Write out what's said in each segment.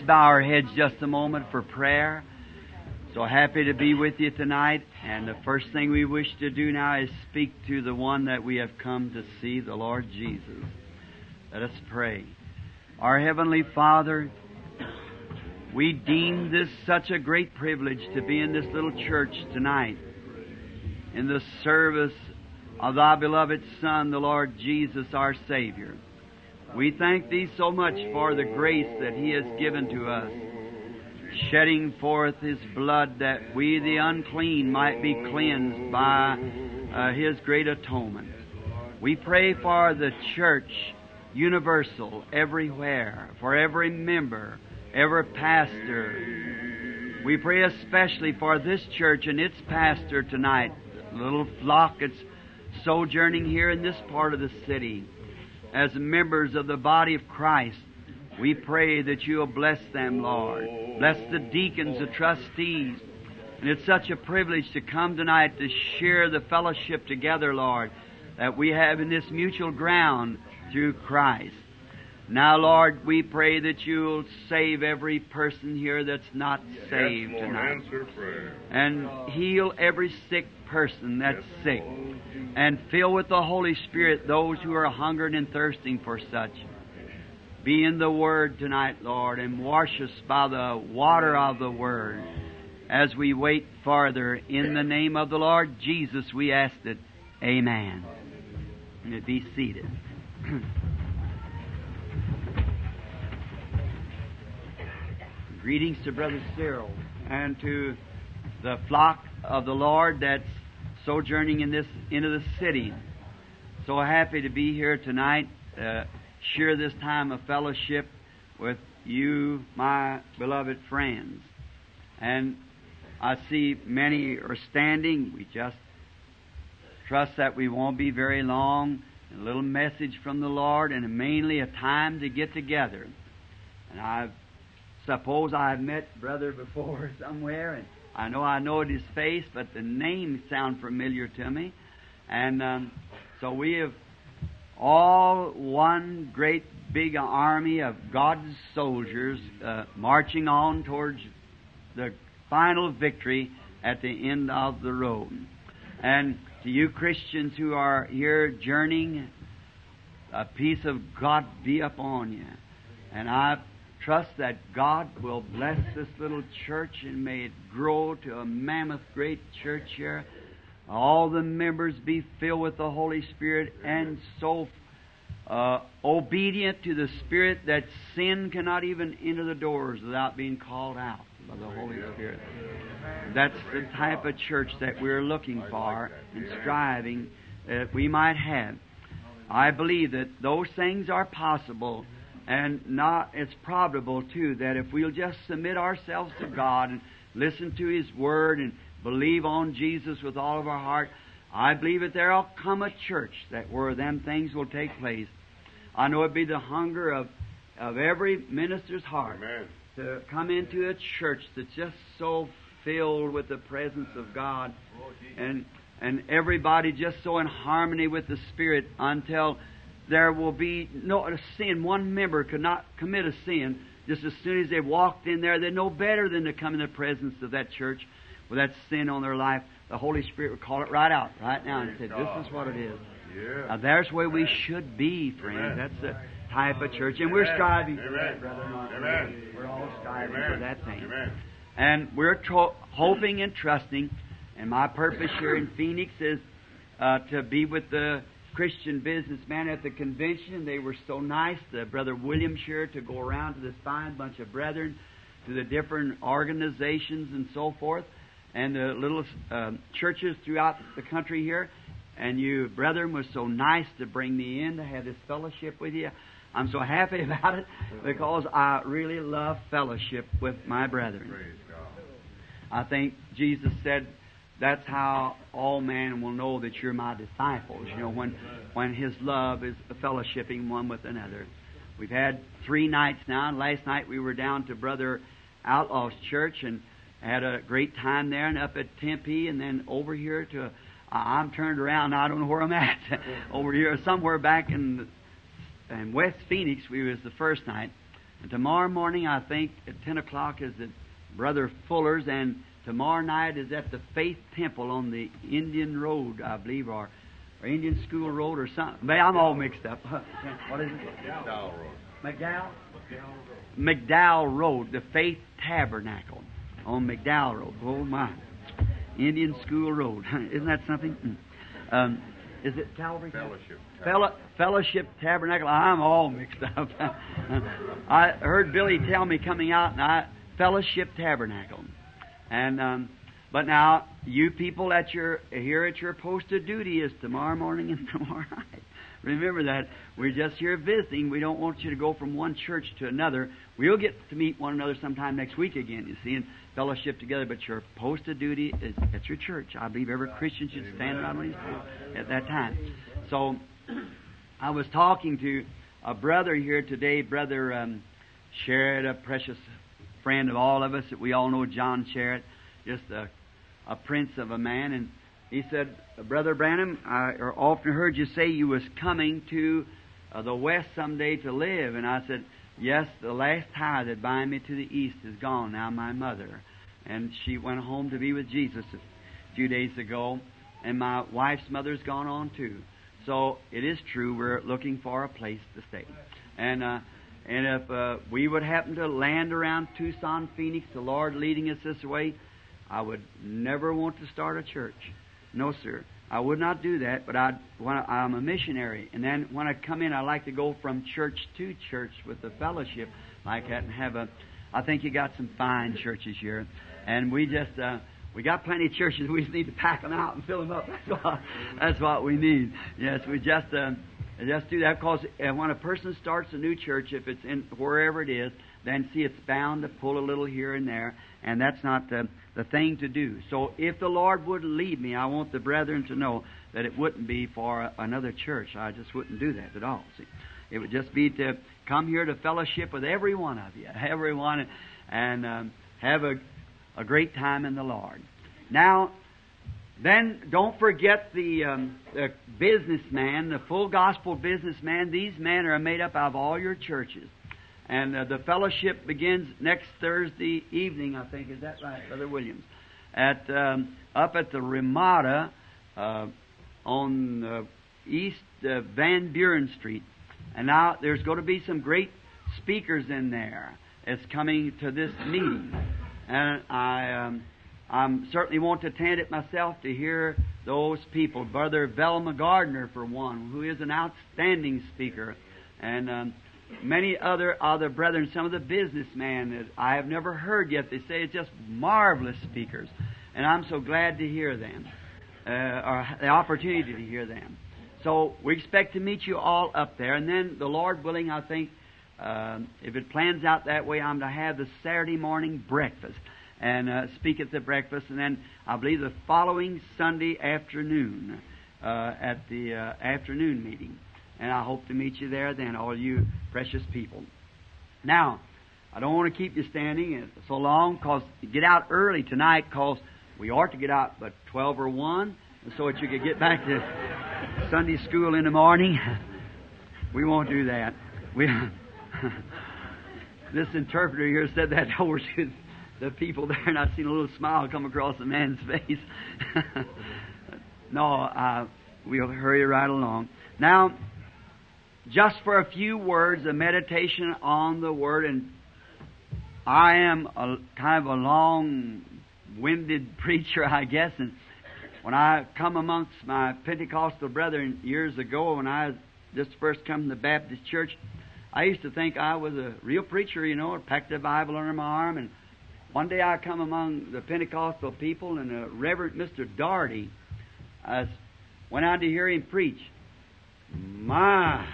bow our heads just a moment for prayer. So happy to be with you tonight. And the first thing we wish to do now is speak to the one that we have come to see, the Lord Jesus. Let us pray. Our Heavenly Father, we deem this such a great privilege to be in this little church tonight, in the service of Thy beloved Son, the Lord Jesus, our Savior. We thank Thee so much for the grace that He has given to us, shedding forth His blood that we, the unclean, might be cleansed by His great atonement. We pray for the church universal, everywhere, for every member, every pastor. We pray especially for this church and its pastor tonight, the little flock that's sojourning here in this part of the city. As members of the body of Christ, we pray that You'll bless them, Lord. Bless the deacons, the trustees. And it's such a privilege to come tonight to share the fellowship together, Lord, that we have in this mutual ground through Christ. Now, Lord, we pray that You'll save every person here that's not saved tonight. And heal every sick person that's sick. And fill with the Holy Spirit those who are hungering and thirsting for such. Be in the Word tonight, Lord, and wash us by the water of the Word as we wait farther. In the name of the Lord Jesus, we ask it. Amen. And be seated. Greetings to Brother Cyril and to the flock of the Lord that's sojourning into the city. So happy to be here tonight, share this time of fellowship with you, my beloved friends. And I see many are standing. We just trust that we won't be very long. A little message from the Lord, and mainly a time to get together. And I suppose I've met Brother before somewhere, and I know his face, but the names sound familiar to me. And so we have all one great big army of God's soldiers marching on towards the final victory at the end of the road. And to you Christians who are here journeying, a peace of God be upon you. And I trust that God will bless this little church and may it grow to a mammoth great church here. All the members be filled with the Holy Spirit and so obedient to the Spirit that sin cannot even enter the doors without being called out by the Holy Spirit. That's the type of church that we're looking for and striving that we might have. I believe that those things are possible. And it's probable, too, that if we'll just submit ourselves to God and listen to His Word and believe on Jesus with all of our heart, I believe that there'll come a church where them things will take place. I know it'd be the hunger of every minister's heart. Amen. To come into a church that's just so filled with the presence of God and everybody just so in harmony with the Spirit until there will be no sin. One member could not commit a sin. Just as soon as they walked in there, they're no better than to come in the presence of that church with that sin on their life. The Holy Spirit would call it right out, right now, and say, this is what it is. Yeah. Now, there's where we should be, friends. That's the type of church. And we're striving for that, brother. Amen. We're all striving for that thing. Amen. And we're hoping and trusting. And my purpose here in Phoenix is to be with the Christian businessman at the convention. They were so nice, Brother William here, to go around to this fine bunch of brethren, to the different organizations and so forth, and the little churches throughout the country here. And you, brethren, was so nice to bring me in to have this fellowship with you. I'm so happy about it because I really love fellowship with my brethren. I think Jesus said, that's how all men will know that you're my disciples, when His love is fellowshipping one with another. We've had 3 nights now, and last night we were down to Brother Outlaw's church and had a great time there, and up at Tempe, and then over here to, I'm turned around, I don't know where I'm at, over here, somewhere back in West Phoenix, we was the first night, And tomorrow morning, I think, at 10 o'clock is at Brother Fuller's, and tomorrow night is at the Faith Temple on the Indian Road, I believe, or Indian School Road or something. I'm all mixed up. What is it? McDowell Road. McDowell? McDowell Road, the Faith Tabernacle on McDowell Road. Oh, my. Indian School Road. Isn't that something? Is it Calvary? Fellowship Tabernacle. I'm all mixed up. I heard Billy tell me coming out, and Fellowship Tabernacle. And but now, you people here at your post of duty is tomorrow morning and tomorrow night. Remember that. We're just here visiting. We don't want you to go from one church to another. We'll get to meet one another sometime next week again, you see, and fellowship together. But your post of duty is at your church. I believe every Christian should stand out on his post at that time. So, I was talking to a brother here today, Brother Sherritt, a precious friend of all of us that we all know, John Sherritt, just a prince of a man. And he said, Brother Branham, I often heard you say you was coming to the West someday to live. And I said, yes, the last tie that bind me to the East is gone now, my mother. And she went home to be with Jesus a few days ago. And my wife's mother's gone on too. So it is true, we're looking for a place to stay. And if we would happen to land around Tucson, Phoenix, the Lord leading us this way, I would never want to start a church. No, sir. I would not do that, but I'm a missionary. And then when I come in, I like to go from church to church with the fellowship like that and I think you got some fine churches here. And we got plenty of churches. We just need to pack them out and fill them up. That's what we need. Yes, we just do that because when a person starts a new church, if it's in wherever it is, then see it's bound to pull a little here and there, and that's not the thing to do. So if the Lord would lead me, I want the brethren to know that it wouldn't be for another church. I just wouldn't do that at all. See, it would just be to come here to fellowship with every one of you, everyone, and have a great time in the Lord. Now, then don't forget the businessman, the full gospel businessman. These men are made up of all your churches. And the fellowship begins next Thursday evening, I think. Is that right, Brother Williams? Up at the Ramada on East Van Buren Street. And now there's going to be some great speakers in there that's coming to this meeting. And I certainly want to attend it myself to hear those people. Brother Velma Gardner, for one, who is an outstanding speaker. And many other brethren, some of the businessmen that I have never heard yet. They say it's just marvelous speakers. And I'm so glad to hear them, or the opportunity to hear them. So we expect to meet you all up there. And then, the Lord willing, I think, if it plans out that way, I'm to have the Saturday morning breakfast and speak at the breakfast. And then I believe the following Sunday afternoon at the afternoon meeting. And I hope to meet you there then, all you precious people. Now, I don't want to keep you standing so long, because get out early tonight, because we ought to get out but 12 or 1, so that you could get back to Sunday school in the morning. We won't do that. This interpreter here said that over to the people there, and I seen a little smile come across the man's face. No, we'll hurry right along. Now, just for a few words, a meditation on the Word, and I am kind of a long-winded preacher, I guess, and when I come amongst my Pentecostal brethren years ago, when I just first come to the Baptist church, I used to think I was a real preacher, I packed the Bible under my arm, and one day I come among the Pentecostal people, and Reverend Mr. Daugherty, I went out to hear him preach. My!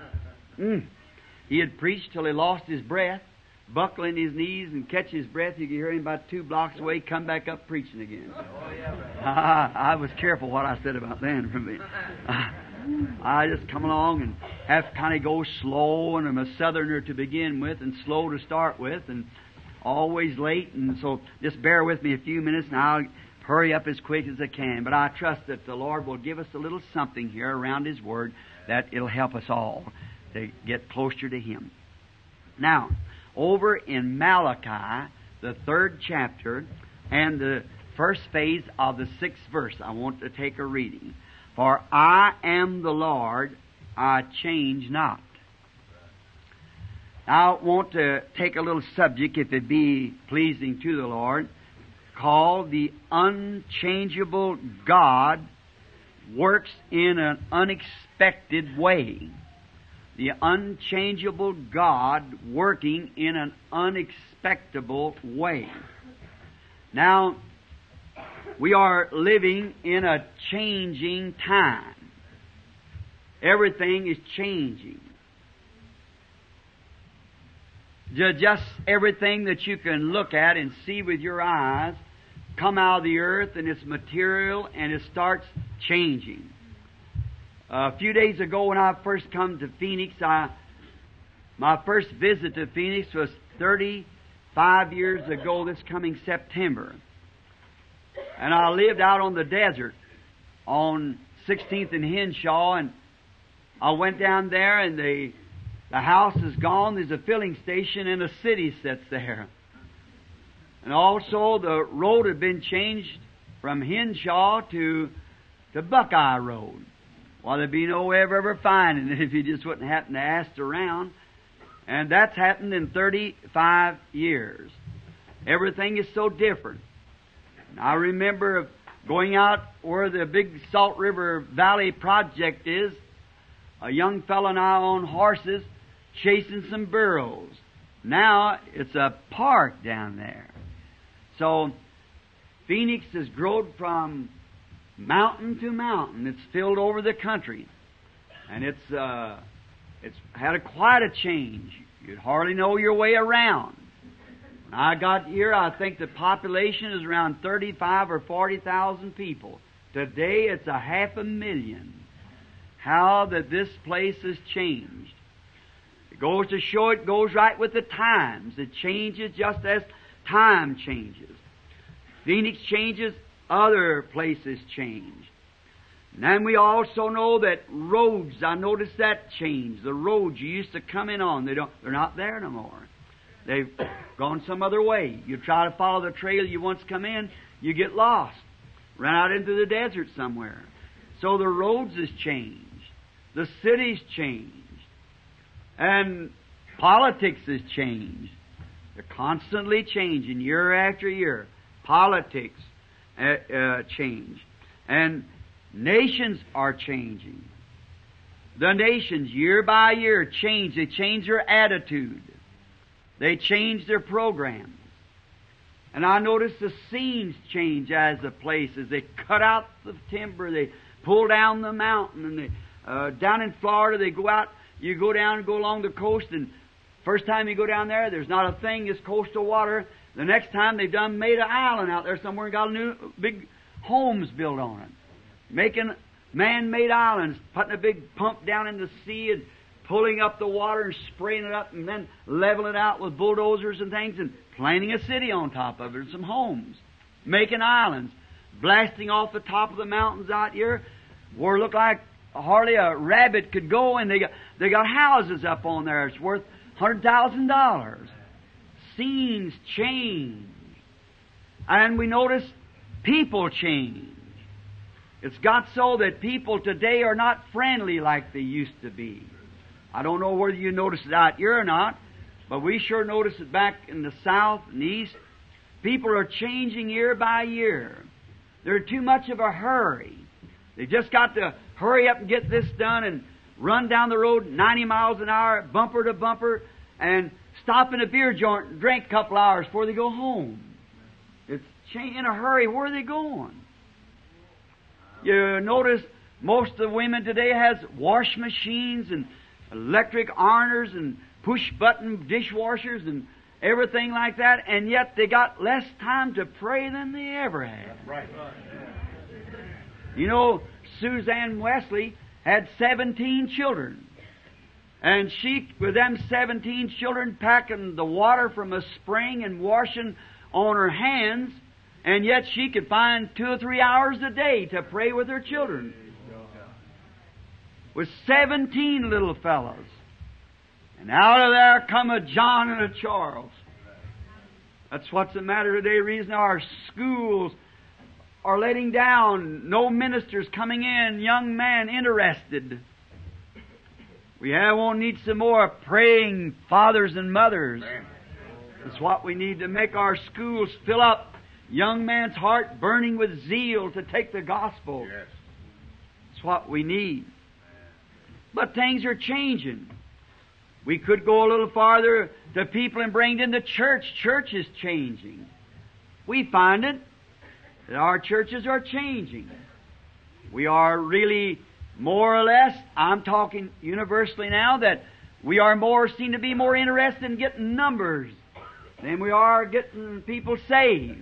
He had preached till he lost his breath, buckling his knees and catch his breath. You could hear him about 2 blocks away, come back up preaching again. I was careful what I said about that for me. I just come along and have to kind of go slow, and I'm a Southerner to begin with, and slow to start with, and always late, and so just bear with me a few minutes, and I'll hurry up as quick as I can. But I trust that the Lord will give us a little something here around His Word that it'll help us all to get closer to Him. Now, over in Malachi, the 3rd chapter, and the first phase of the 6th verse. I want to take a reading. For I am the Lord, I change not. Now, I want to take a little subject, if it be pleasing to the Lord, called the unchangeable God works in an unexpected way. The unchangeable God working in an unexpectable way. Now, we are living in a changing time. Everything is changing. Just everything that you can look at and see with your eyes come out of the earth and its material, and it starts changing. A few days ago when I first come to Phoenix, my first visit to Phoenix was 35 years ago this coming September. And I lived out on the desert on 16th and Henshaw, and I went down there, and the house is gone. There's a filling station, and a city sits there. And also the road had been changed from Henshaw to Buckeye Road. Well, there'd be no way of ever finding it if you just wouldn't happen to ask around. And that's happened in 35 years. Everything is so different. And I remember going out where the big Salt River Valley project is, a young fellow and I on horses chasing some burros. Now it's a park down there. So Phoenix has grown from mountain to mountain. It's filled over the country, and it's had quite a change. You'd hardly know your way around. When I got here, I think the population is around 35 or 40,000 people. Today, it's 500,000. How that this place has changed. It goes to show it goes right with the times. It changes just as time changes. Phoenix changes, other places change. And then we also know that roads, I noticed that change. The roads you used to come in on, they're not there no more. They've gone some other way. You try to follow the trail you once come in, you get lost. Run out into the desert somewhere. So the roads has changed. The city's changed. And politics has changed. They're constantly changing year after year. Politics change. And nations are changing. The nations, year by year, change. They change their attitude. They change their programs. And I notice the scenes change as the places. They cut out the timber. They pull down the mountain. And they, down in Florida, they go out. You go down and go along the coast, and first time you go down there, there's not a thing. It's coastal water. The next time they've done made an island out there somewhere and got a new big homes built on it. Making man-made islands, putting a big pump down in the sea and pulling up the water and spraying it up and then leveling it out with bulldozers and things and planting a city on top of it and some homes. Making islands. Blasting off the top of the mountains out here where it looked like hardly a rabbit could go, and they got houses up on there. It's worth $100,000. Scenes change. And we notice people change. It's got so that people today are not friendly like they used to be. I don't know whether you notice it out here or not, but we sure notice it back in the south and east. People are changing year by year. They're in too much of a hurry. They just got to hurry up and get this done and run down the road 90 miles an hour, bumper to bumper, and stop in a beer joint and drink a couple hours before they go home. It's in a hurry. Where are they going? You notice most of the women today has wash machines and electric ironers and push-button dishwashers and everything like that, and yet they got less time to pray than they ever had. That's right. You know, Suzanne Wesley had 17 children. And she, with them 17 children, packing the water from a spring and washing on her hands, and yet she could find 2 or 3 hours a day to pray with her children. With 17 little fellows. And out of there come a John and a Charles. That's what's the matter today. The reason our schools are letting down. No ministers coming in. Young man interested. We won't need some more praying fathers and mothers. It's what we need to make our schools fill up. Young man's heart burning with zeal to take the gospel. It's what we need. But things are changing. We could go a little farther to people and bring in the church. Church is changing. We find it that our churches are changing. We are really more or less, I'm talking universally now, that we are seem to be more interested in getting numbers than we are getting people saved.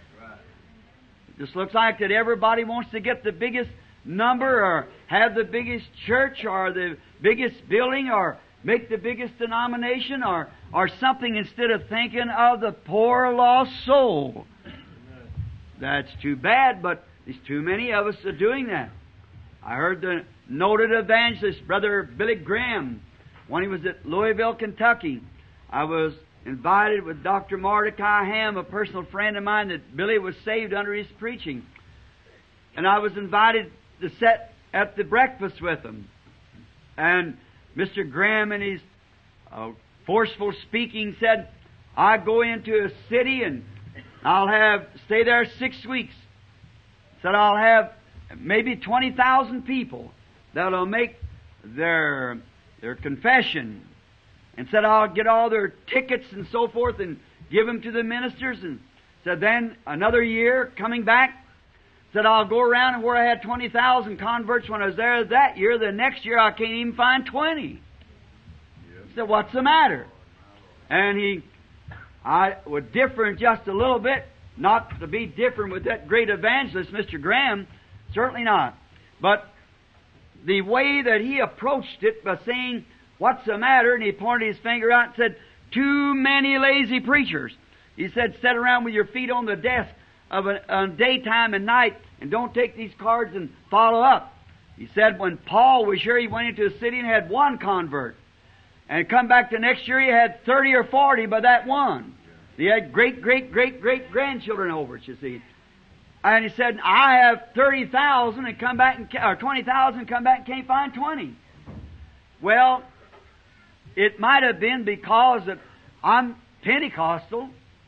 It just looks like that everybody wants to get the biggest number or have the biggest church or the biggest building or make the biggest denomination or something instead of thinking of the poor lost soul. That's too bad, but there's too many of us are doing that. I heard the noted evangelist, Brother Billy Graham, when he was at Louisville, Kentucky. I was invited with Dr. Mordecai Ham, a personal friend of mine, that Billy was saved under his preaching. And I was invited to sit at the breakfast with him. And Mr. Graham, in his forceful speaking, said, I go into a city and I'll stay there 6 weeks. Said I'll have maybe 20,000 people that'll make their confession. And said I'll get all their tickets and so forth and give them to the ministers. And said then another year coming back, said I'll go around and where I had 20,000 converts when I was there that year, the next year I can't even find 20. He said, what's the matter? And I would differ in just a little bit, not to be different with that great evangelist, Mr. Graham, certainly not. But the way that he approached it by saying, what's the matter? And he pointed his finger out and said, too many lazy preachers. He said, sit around with your feet on the desk on daytime and night and don't take these cards and follow up. He said when Paul was here, he went into a city and had one convert. And come back the next year, he had 30 or 40 by that one. He had great-grandchildren over it, you see. And he said, I have 30,000 and come back or 20,000 and come back and can't find 20. Well, it might have been because that I'm Pentecostal,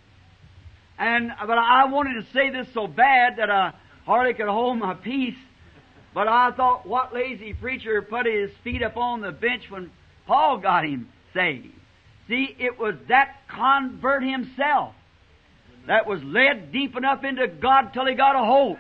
but I wanted to say this so bad that I hardly could hold my peace. But I thought, what lazy preacher put his feet up on the bench when Paul got him saved? See, it was that convert himself that was led deep enough into God till he got a hold.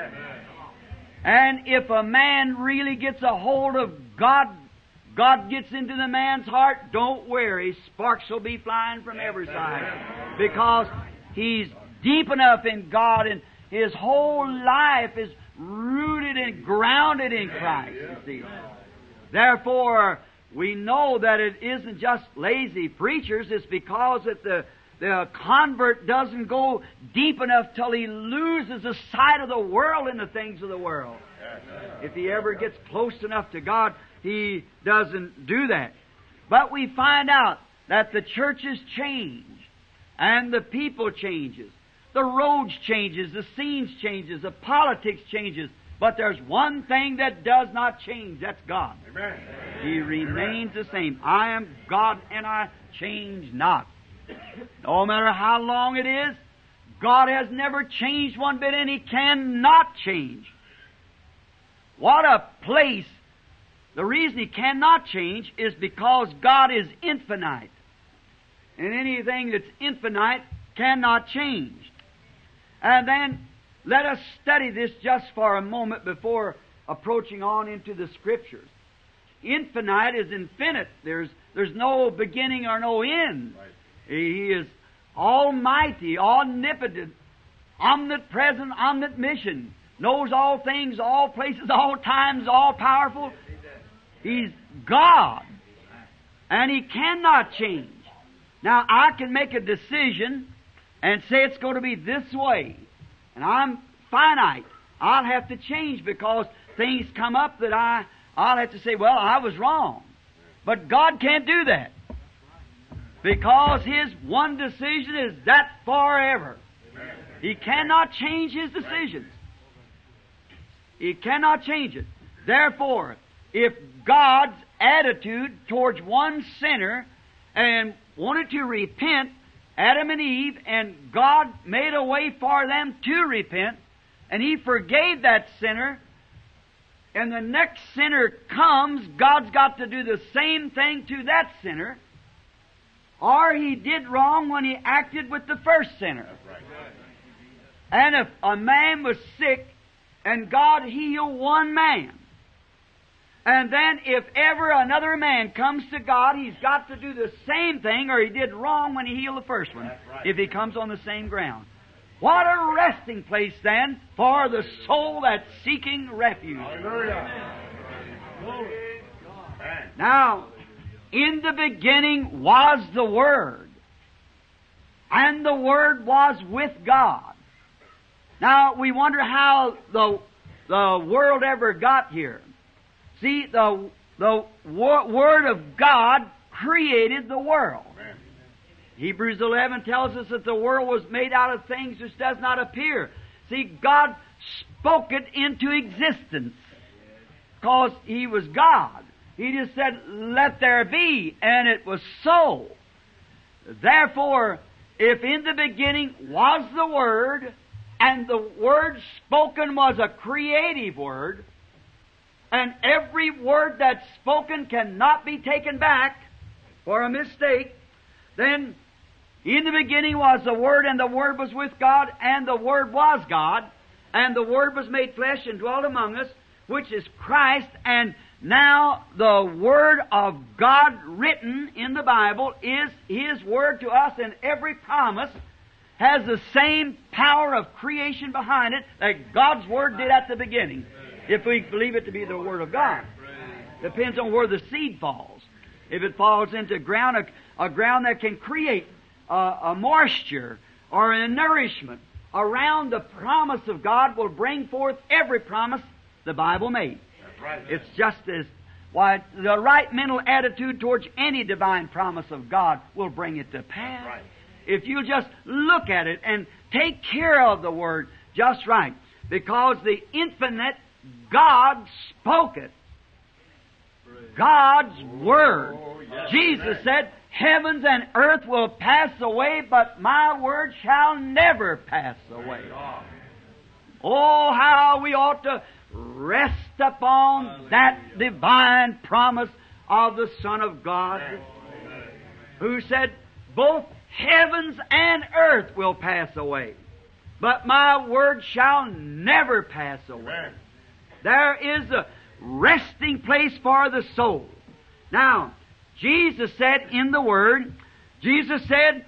And if a man really gets a hold of God, God gets into the man's heart, don't worry, sparks will be flying from every side. Because he's deep enough in God and his whole life is rooted and grounded in Christ, you see. Therefore, we know that it isn't just lazy preachers, it's because that the convert doesn't go deep enough till he loses the sight of the world and the things of the world. If he ever gets close enough to God, he doesn't do that. But we find out that the churches change and the people changes. The roads changes, the scenes changes, the politics changes. But there's one thing that does not change. That's God. Amen. He remains the same. I am God and I change not. No matter how long it is, God has never changed one bit and He cannot change. What a place. The reason He cannot change is because God is infinite. And anything that's infinite cannot change. And then let us study this just for a moment before approaching on into the Scriptures. Infinite is infinite. There's no beginning or no end. Right. He is almighty, omnipotent, omnipresent, omniscient, knows all things, all places, all times, all powerful. He's God. And He cannot change. Now, I can make a decision and say it's going to be this way. And I'm finite. I'll have to change because things come up that I'll have to say, well, I was wrong. But God can't do that. Because His one decision is that forever. He cannot change His decisions. He cannot change it. Therefore, if God's attitude towards one sinner and wanted to repent, Adam and Eve, and God made a way for them to repent, and He forgave that sinner, and the next sinner comes, God's got to do the same thing to that sinner, or He did wrong when He acted with the first sinner. And if a man was sick, and God healed one man, and then if ever another man comes to God, he's got to do the same thing, or he did wrong when he healed the first one, if he comes on the same ground. What a resting place, then, for the soul that's seeking refuge. Now, in the beginning was the Word, and the Word was with God. Now, we wonder how the world ever got here. See, the Word of God created the world. Amen. Hebrews 11 tells us that the world was made out of things which does not appear. See, God spoke it into existence because He was God. He just said, "Let there be," and it was so. Therefore, if in the beginning was the Word, and the Word spoken was a creative Word, and every word that's spoken cannot be taken back for a mistake, then in the beginning was the Word, and the Word was with God, and the Word was God, and the Word was made flesh and dwelt among us, which is Christ, and now the Word of God written in the Bible is His Word to us, and every promise has the same power of creation behind it that God's Word did at the beginning, if we believe it to be the Word of God. Depends on where the seed falls. If it falls into ground, a ground that can create a moisture or a nourishment around the promise of God, will bring forth every promise the Bible made. It's just as why the right mental attitude towards any divine promise of God will bring it to pass. If you just look at it and take care of the Word just right, because the infinite God spoke it. God's Word. Jesus said, "Heavens and earth will pass away, but my word shall never pass away." Oh, how we ought to rest upon that divine promise of the Son of God, who said, "Both heavens and earth will pass away, but my word shall never pass away." There is a resting place for the soul. Now, Jesus said in the Word, Jesus said,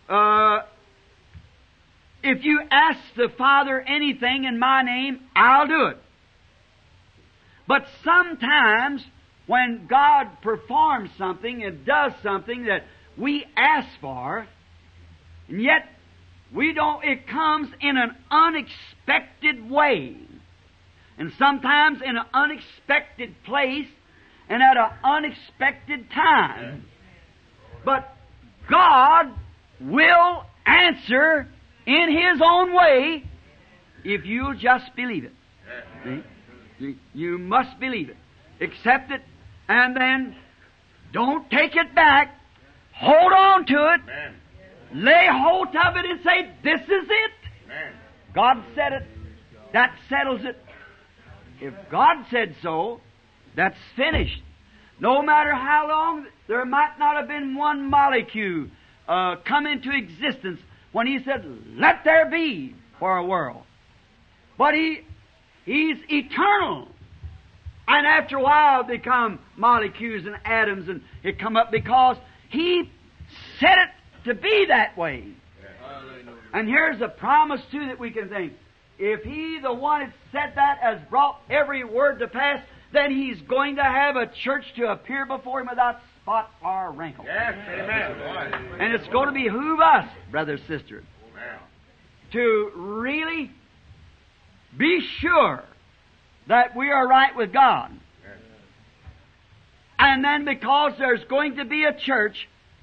"If you ask the Father anything in my name, I'll do it." But sometimes when God performs something and does something that we ask for, and yet we don't, it comes in an unexpected way. And sometimes in an unexpected place and at an unexpected time. But God will answer in His own way if you'll just believe it. See? You must believe it. Accept it, and then don't take it back. Hold on to it. Lay hold of it and say, "This is it." God said it. That settles it. If God said so, that's finished. No matter how long, there might not have been one molecule come into existence when He said, "Let there be," for a world. But He's eternal. And after a while become molecules and atoms, and it come up because He set it to be that way. And here's a promise too that we can think. If He, the one that said that, has brought every word to pass, then He's going to have a church to appear before Him without spot or wrinkle. Yes, amen. And it's going to behoove us, brothers, sisters, to really be sure that we are right with God. And then because there's going to be a church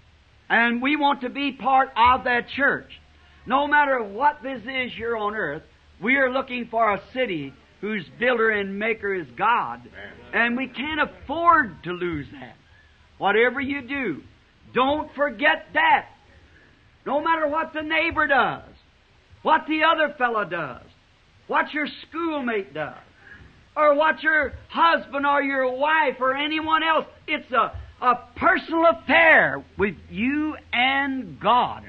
And we want to be part of that church. No matter what this is here on earth, we are looking for a city whose builder and maker is God. And we can't afford to lose that. Whatever you do, don't forget that. No matter what the neighbor does, what the other fellow does, what your schoolmate does, or what your husband or your wife or anyone else, it's a personal affair with you and God.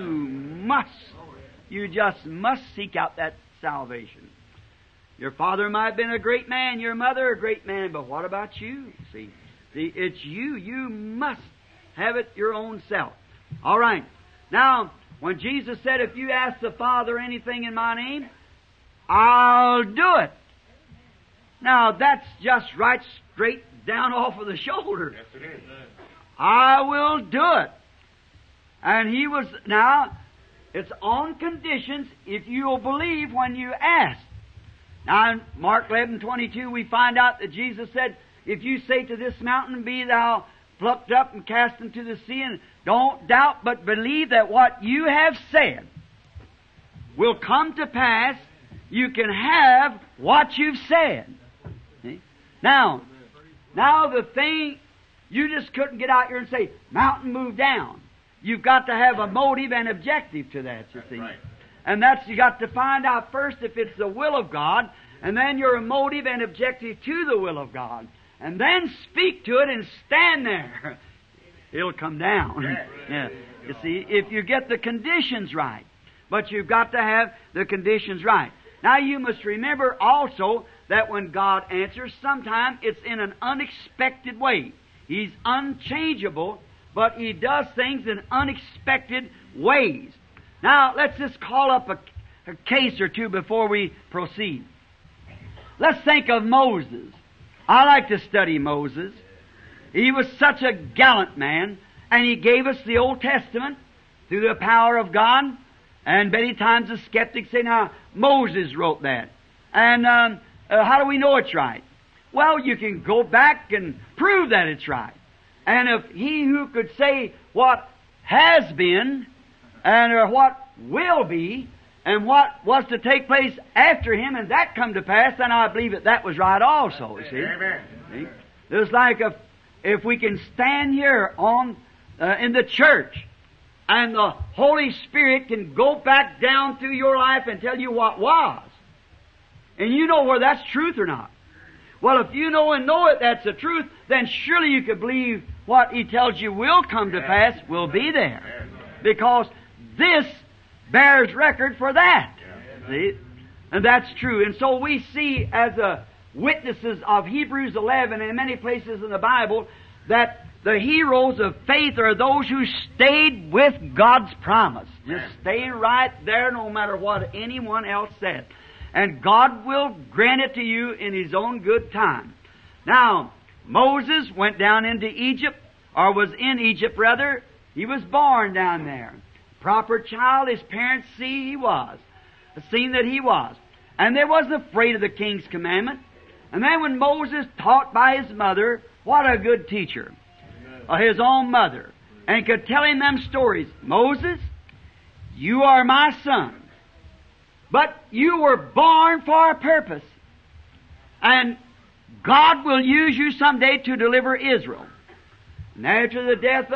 You just must seek out that salvation. Your father might have been a great man, your mother a great man, but what about you? See, it's you. You must have it your own self. All right. Now, when Jesus said, if you ask the Father anything in my name, I'll do it. Now, that's just right straight down off of the shoulder. Yes, it is. I will do it. And he was, now, it's on conditions if you'll believe when you ask. Now, in Mark 11:22, we find out that Jesus said, if you say to this mountain, be thou plucked up and cast into the sea, and don't doubt, but believe that what you have said will come to pass, you can have what you've said. See? Now the thing, you just couldn't get out here and say, mountain, move down. You've got to have a motive and objective to that, you see. Right. And that's, you got to find out first if it's the will of God, and then your motive and objective to the will of God. And then speak to it and stand there. It'll come down. Yeah. You see, if you get the conditions right. But you've got to have the conditions right. Now you must remember also that when God answers, sometimes it's in an unexpected way. He's unchangeable, but He does things in unexpected ways. Now, let's just call up a case or two before we proceed. Let's think of Moses. I like to study Moses. He was such a gallant man, and he gave us the Old Testament through the power of God. And many times the skeptics say, now, Moses wrote that. And how do we know it's right? Well, you can go back and prove that it's right. And if he who could say what has been, and what will be, and what was to take place after him, and that come to pass, then I believe that was right also, you see. Amen. See? There's like if we can stand here on in the church, and the Holy Spirit can go back down through your life and tell you what was, and you know whether that's truth or not. Well, if you know it that's the truth, then surely you could believe what He tells you will come to pass will be there. Because this bears record for that. See? And that's true. And so we see as witnesses of Hebrews 11 and many places in the Bible that the heroes of faith are those who stayed with God's promise. Just stay right there no matter what anyone else said. And God will grant it to you in His own good time. Now, Moses went down into Egypt, or was in Egypt rather. He was born down there. Proper child, his parents seen that he was. And they wasn't afraid of the king's commandment. And then when Moses taught by his mother, what a good teacher. His own mother. And could tell him them stories. Moses, you are my son. But you were born for a purpose. And God will use you someday to deliver Israel. And after the death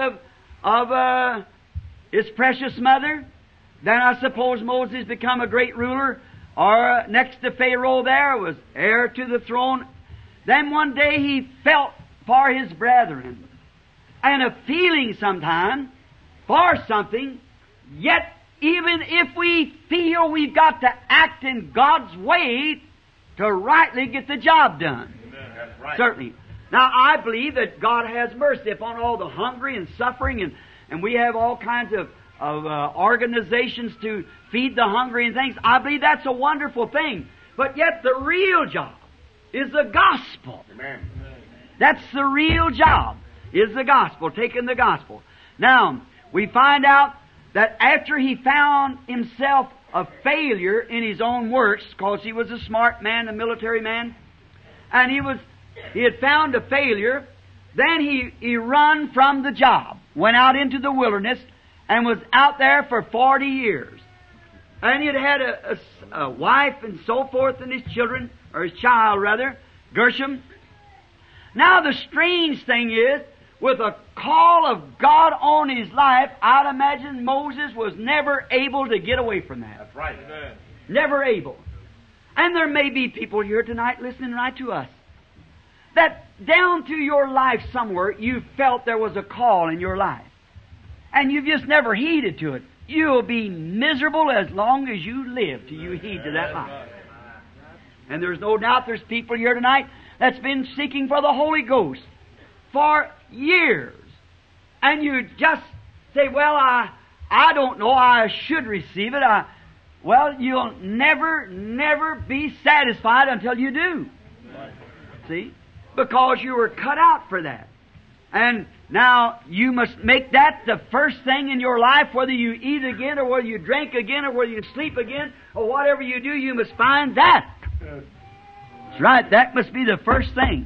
of his precious mother, then I suppose Moses become a great ruler, or next to Pharaoh there was heir to the throne. Then one day he felt for his brethren, and a feeling sometime for something, yet even if we feel we've got to act in God's way to rightly get the job done. That's right. Certainly. Now, I believe that God has mercy upon all the hungry and suffering, and we have all kinds of organizations to feed the hungry and things. I believe that's a wonderful thing. But yet the real job is the gospel. Amen. That's the real job, is the gospel, taking the gospel. Now, we find out that after he found himself a failure in his own works, because he was a smart man, a military man, and he had found a failure, then he run from the job, went out into the wilderness, and was out there for 40 years. And he had a wife and so forth and his children, or his child rather, Gershom. Now the strange thing is, with a call of God on his life, I'd imagine Moses was never able to get away from that. That's right. Amen. Never able. And there may be people here tonight listening right to us, that down through your life somewhere you felt there was a call in your life. And you've just never heeded to it. You'll be miserable as long as you live till you heed to that life. And there's no doubt there's people here tonight that's been seeking for the Holy Ghost for years. And you just say, well, I don't know, I should receive it. Well, you'll never be satisfied until you do. See? Because you were cut out for that. And now you must make that the first thing in your life, whether you eat again or whether you drink again or whether you sleep again or whatever you do, you must find that. That's right. That must be the first thing.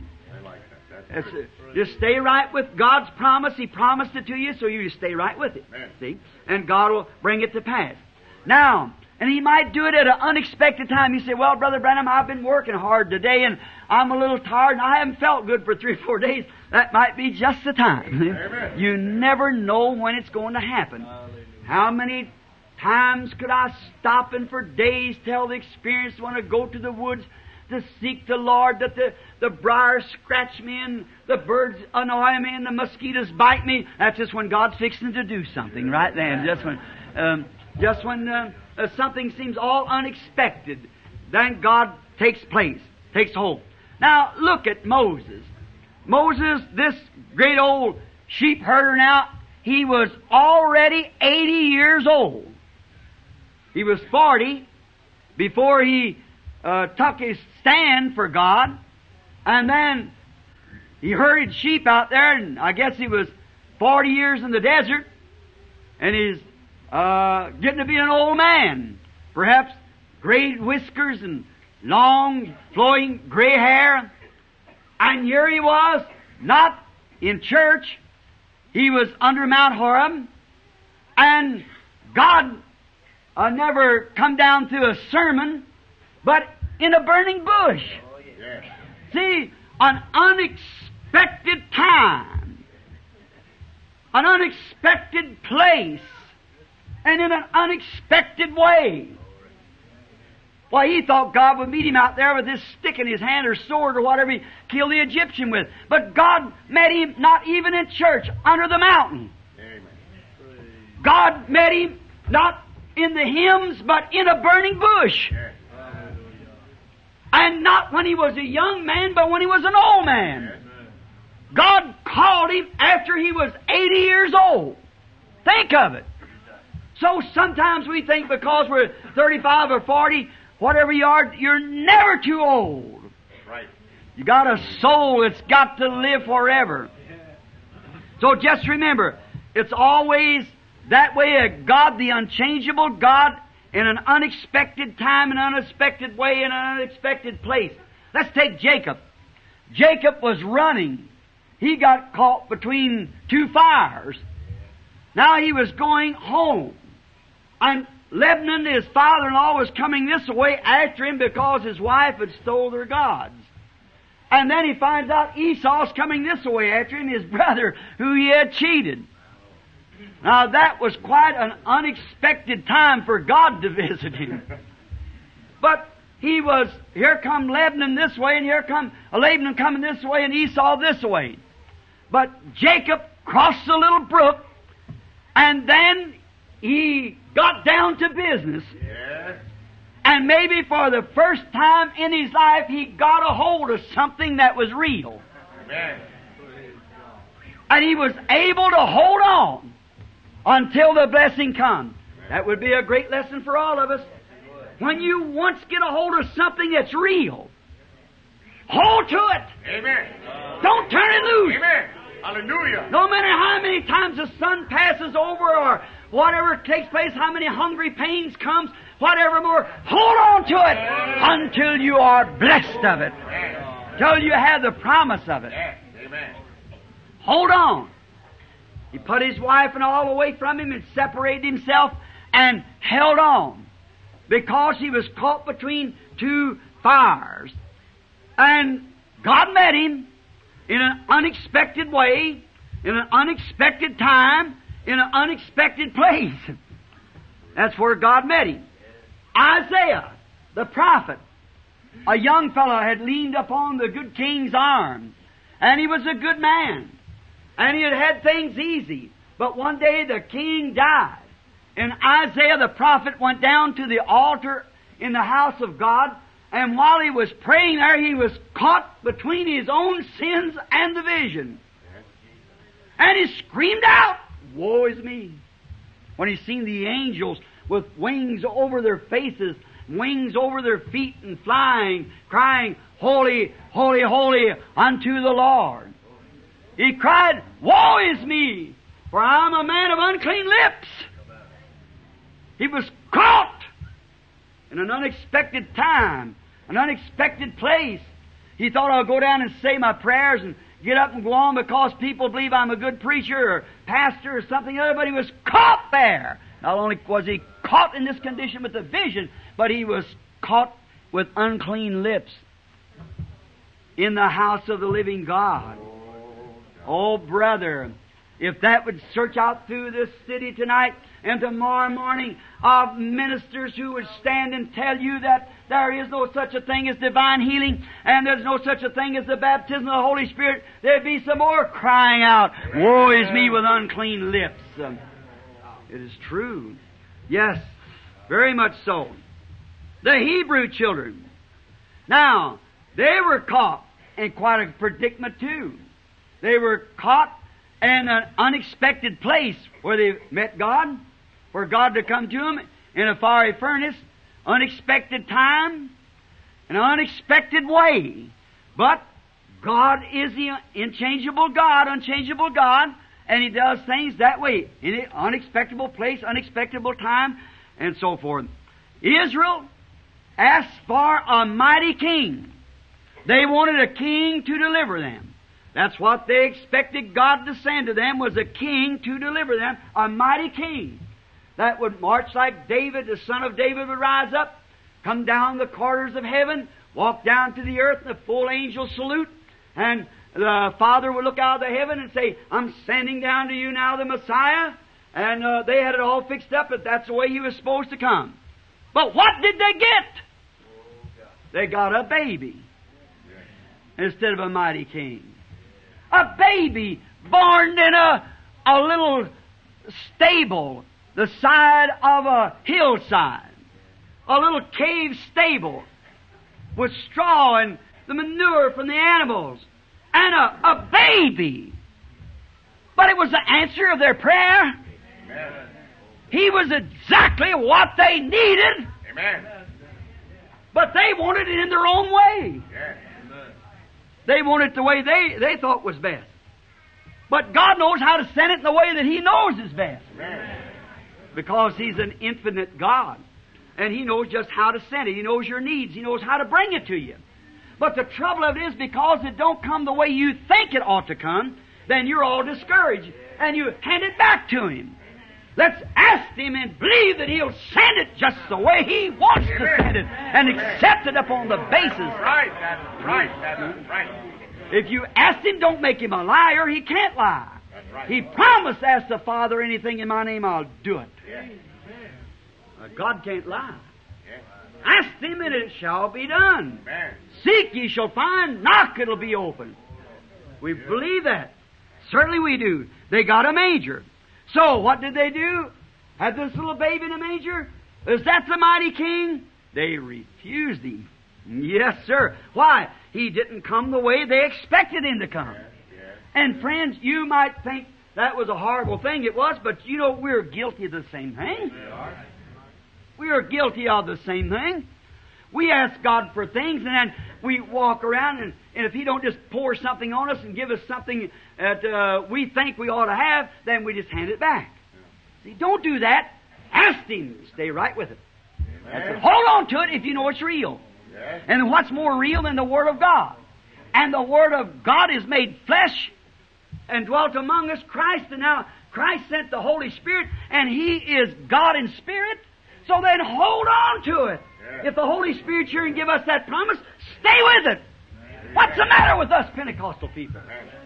Just stay right with God's promise. He promised it to you, so you stay right with it. See? And God will bring it to pass. Now, and He might do it at an unexpected time. You say, well, Brother Branham, I've been working hard today and I'm a little tired and I haven't felt good for 3 or 4 days. That might be just the time. Amen. You never know when it's going to happen. Hallelujah. How many times could I stop and for days tell the experience when I go to the woods to seek the Lord, that the briars scratch me and the birds annoy me and the mosquitoes bite me. That's just when God's fixing to do something right then. Just when something seems all unexpected, then God takes place, takes hold. Now look at Moses. Moses, this great old sheep herder now, he was already 80 years old. He was 40 before he took his stand for God, and then he herded sheep out there, and I guess he was 40 years in the desert, and he's getting to be an old man, perhaps gray whiskers and long flowing gray hair. And here he was, not in church. He was under Mount Horeb, and God never come down through a sermon, but in a burning bush. Oh, yeah. See, an unexpected time, an unexpected place, and in an unexpected way. Why, he thought God would meet him out there with this stick in his hand or sword or whatever he killed the Egyptian with. But God met him not even in church, under the mountain. Amen. God met him not in the hymns, but in a burning bush. Yeah. And not when he was a young man, but when he was an old man. God called him after he was 80 years old. Think of it. So sometimes we think because we're 35 or 40, whatever you are, you're never too old. Right. You got a soul that's got to live forever. So just remember, it's always that way, God, the unchangeable God, in an unexpected time, in an unexpected way, in an unexpected place. Let's take Jacob. Jacob was running. He got caught between two fires. Now he was going home. And Lebanon, his father-in-law, was coming this way after him because his wife had stole their gods. And then he finds out Esau's coming this way after him, his brother, who he had cheated. Now that was quite an unexpected time for God to visit him. But here come Lebanon this way, and here come Laban coming this way, and Esau this way. But Jacob crossed the little brook, and then he got down to business. Yes. And maybe for the first time in his life, he got a hold of something that was real. Amen. And he was able to hold on until the blessing comes. That would be a great lesson for all of us. When you once get a hold of something that's real, hold to it. Amen. Don't turn it loose. Amen. Hallelujah. No matter how many times the sun passes over or whatever takes place, how many hungry pains comes, whatever more, hold on to it until you are blessed of it. Till you have the promise of it. Yes. Amen. hold on. He put his wife and all away from him and separated himself and held on because he was caught between two fires. And God met him in an unexpected way, in an unexpected time, in an unexpected place. That's where God met him. Isaiah, the prophet, a young fellow, had leaned upon the good king's arm, and he was a good man, and he had had things easy. But one day the king died, and Isaiah the prophet went down to the altar in the house of God, and while he was praying there, he was caught between his own sins and the vision. And he screamed out, "Woe is me!" when he seen the angels with wings over their faces, wings over their feet, and flying, crying, "Holy, holy, holy unto the Lord." He cried, "Woe is me, for I am a man of unclean lips." He was caught in an unexpected time, an unexpected place. He thought, "I'll go down and say my prayers and get up and go on because people believe I'm a good preacher or pastor or something other," but he was caught there. Not only was he caught in this condition with the vision, but he was caught with unclean lips in the house of the living God. Oh, brother, if that would search out through this city tonight and tomorrow morning of ministers who would stand and tell you that there is no such a thing as divine healing and there's no such a thing as the baptism of the Holy Spirit, there'd be some more crying out, "Woe is me with unclean lips." It is true. Yes, very much so. The Hebrew children. Now, they were caught in quite a predicament too. They were caught in an unexpected place where they met God, for God to come to them in a fiery furnace, unexpected time, an unexpected way. But God is the unchangeable God, and He does things that way, in an unexpected place, unexpected time, and so forth. Israel asked for a mighty king. They wanted a king to deliver them. That's what they expected God to send to them, was a king to deliver them, a mighty king that would march like David, the son of David would rise up, come down the corridors of heaven, walk down to the earth in a full angel salute, and the Father would look out of the heaven and say, "I'm sending down to you now the Messiah." And they had it all fixed up that that's the way He was supposed to come. But what did they get? They got a baby instead of a mighty king. A baby born in a little stable, the side of a hillside, a little cave stable with straw and the manure from the animals, and a baby. But it was the answer of their prayer. Amen. He was exactly what they needed. Amen. But they wanted it in their own way. Yes. They wanted it the way they thought was best. But God knows how to send it in the way that He knows is best. Amen. Because He's an infinite God. And He knows just how to send it. He knows your needs. He knows how to bring it to you. But the trouble of it is, because it don't come the way you think it ought to come, then you're all discouraged. And you hand it back to Him. Let's ask Him and believe that He'll send it just the way He wants to send it. And accept it upon the basis. That's right. That's right. That's right. If you ask Him, don't make Him a liar. He can't lie. That's right. He promised, ask the Father anything in my name, I'll do it. Yes. God can't lie. Yes. Ask Him and it shall be done. Amen. Seek ye shall find. Knock it'll be open. We believe that. Certainly we do. They got a manger. So what did they do? Had this little baby in a manger? Is that the mighty king? They refused Him. Yes, sir. Why? He didn't come the way they expected Him to come. Yes. And friends, you might think that was a horrible thing. It was, but you know, we're guilty of the same thing. We are guilty of the same thing. We ask God for things, and then we walk around, and if He don't just pour something on us and give us something that we think we ought to have, then we just hand it back. See, don't do that. Ask Him. Stay right with it. That's it. Hold on to it if you know it's real. Yes. And what's more real than the Word of God? And the Word of God is made flesh and dwelt among us, Christ, and now Christ sent the Holy Spirit, and He is God in Spirit. So then hold on to it. If the Holy Spirit's here and give us that promise, stay with it. What's the matter with us Pentecostal people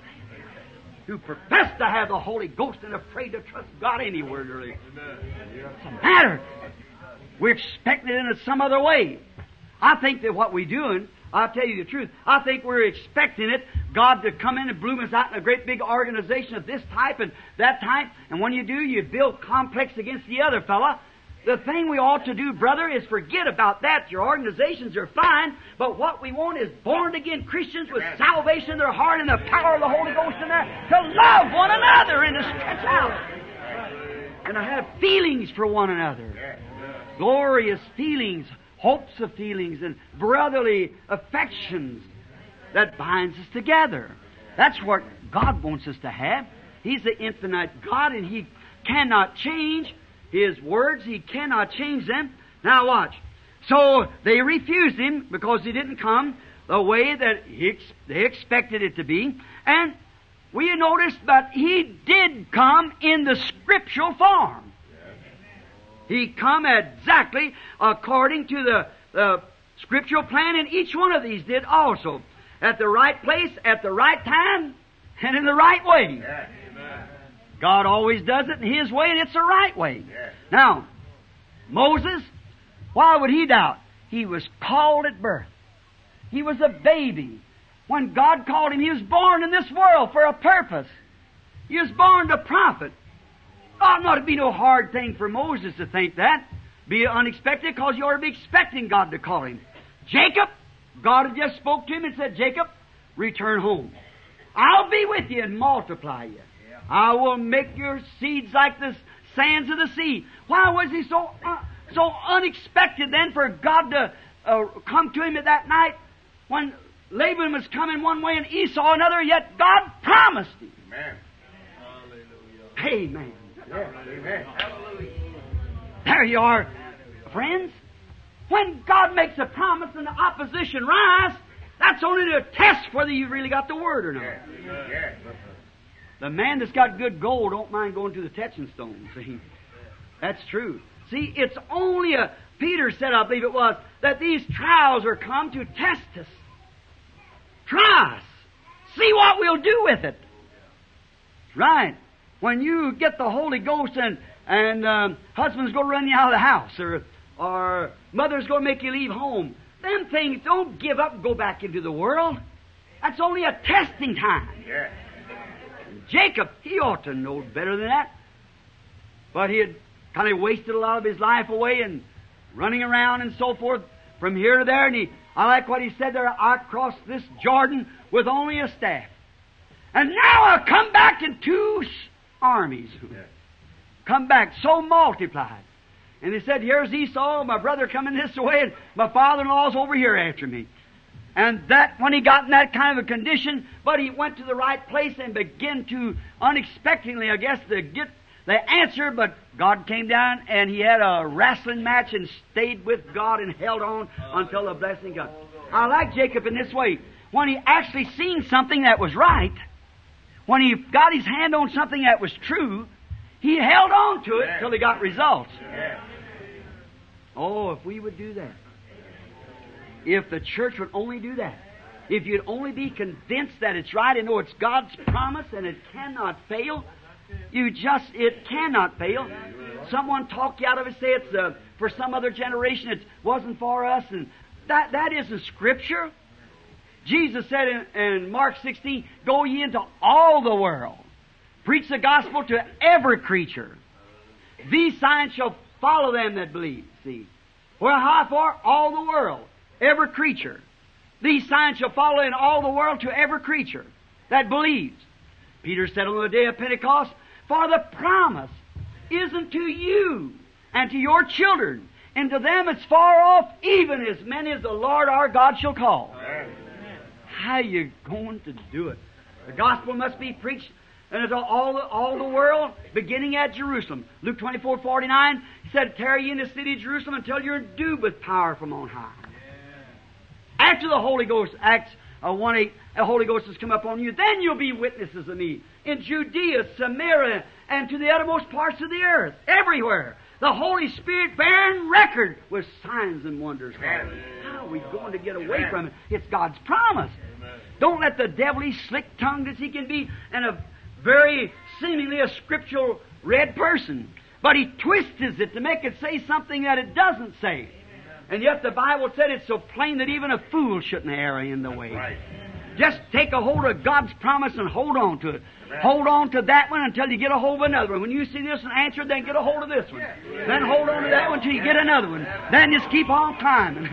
who profess to have the Holy Ghost and afraid to trust God anywhere, really? What's the matter? We're expecting it in some other way. I think that what we're doing, I'll tell you the truth, I think we're expecting it, God to come in and bloom us out in a great big organization of this type and that type, and when you do, you build complex against the other fella. The thing we ought to do, brother, is forget about that. Your organizations are fine, but what we want is born-again Christians with salvation in their heart and the power of the Holy Ghost in there to love one another and to stretch out and to have feelings for one another. Glorious feelings, hopes of feelings, and brotherly affections that binds us together. That's what God wants us to have. He's the infinite God, and He cannot change His words. He cannot change them. Now watch. So they refused Him because He didn't come the way that they expected it to be. And we noticed that He did come in the scriptural form. He come exactly according to the scriptural plan, and each one of these did also. At the right place, at the right time, and in the right way. God always does it in His way, and it's the right way. Now, Moses, why would he doubt? He was called at birth. He was a baby. When God called him, he was born in this world for a purpose. He was born to prophet. Ought not to be no hard thing for Moses to think that. Be unexpected, because you ought to be expecting God to call him. Jacob, God had just spoke to him and said, Jacob, return home. I'll be with you and multiply you. I will make your seeds like the sands of the sea. Why was he so unexpected then for God to come to him at that night when Laban was coming one way and Esau another, yet God promised him. Amen. Amen. Yes, amen. There you are, friends. When God makes a promise and the opposition rise, that's only to test whether you really got the word or not. Yes. The man that's got good gold don't mind going to the touching stone. See, that's true. See, it's only Peter said, I believe it was, that these trials are come to test us. Try us. See what we'll do with it. Right. When you get the Holy Ghost and husband's going to run you out of the house, or mother's going to make you leave home, them things, don't give up and go back into the world. That's only a testing time. Yes. Jacob, he ought to know better than that. But he had kind of wasted a lot of his life away and running around and so forth from here to there. And I like what he said there, I crossed this Jordan with only a staff. And now I come back in two armies. Yes. Come back, so multiplied. And he said, here's Esau, my brother coming this way, and my father-in-law's over here after me. And that, when he got in that kind of a condition, but he went to the right place and began to, unexpectedly, I guess, to get the answer, but God came down and he had a wrestling match and stayed with God and held on until the blessing got. I like Jacob in this way. When he actually seen something that was right, when he got his hand on something that was true, he held on to it till he got results. Oh, if we would do that. If the church would only do that. If you'd only be convinced that it's right and know it's God's promise and it cannot fail, it cannot fail. Someone talk you out of it, say it's for some other generation, it wasn't for us, and that isn't Scripture. Jesus said in Mark 16, go ye into all the world, preach the gospel to every creature. These signs shall follow them that believe. See, well, how far? All the world, every creature. These signs shall follow in all the world to every creature that believes. Peter said on the day of Pentecost, for the promise isn't to you and to your children, and to them it's far off, even as many as the Lord our God shall call. Amen. How are you going to do it? The gospel must be preached into all the world, beginning at Jerusalem. Luke 24:49 said, tarry ye in the city of Jerusalem until you're endued with power from on high. After the Holy Ghost acts 1:8, the Holy Ghost has come upon you, then you'll be witnesses of me in Judea, Samaria, and to the uttermost parts of the earth, everywhere. The Holy Spirit bearing record with signs and wonders. How are we going to get away from it? It's God's promise. Don't let the devil, he's slick-tongued as he can be, and a very seemingly a scriptural read person, but he twists it to make it say something that it doesn't say. And yet the Bible said it's so plain that even a fool shouldn't err in the way. Right. Just take a hold of God's promise and hold on to it. Hold on to that one until you get a hold of another one. When you see this one answered, then get a hold of this one. Then hold on to that one until you get another one. Then just keep on climbing.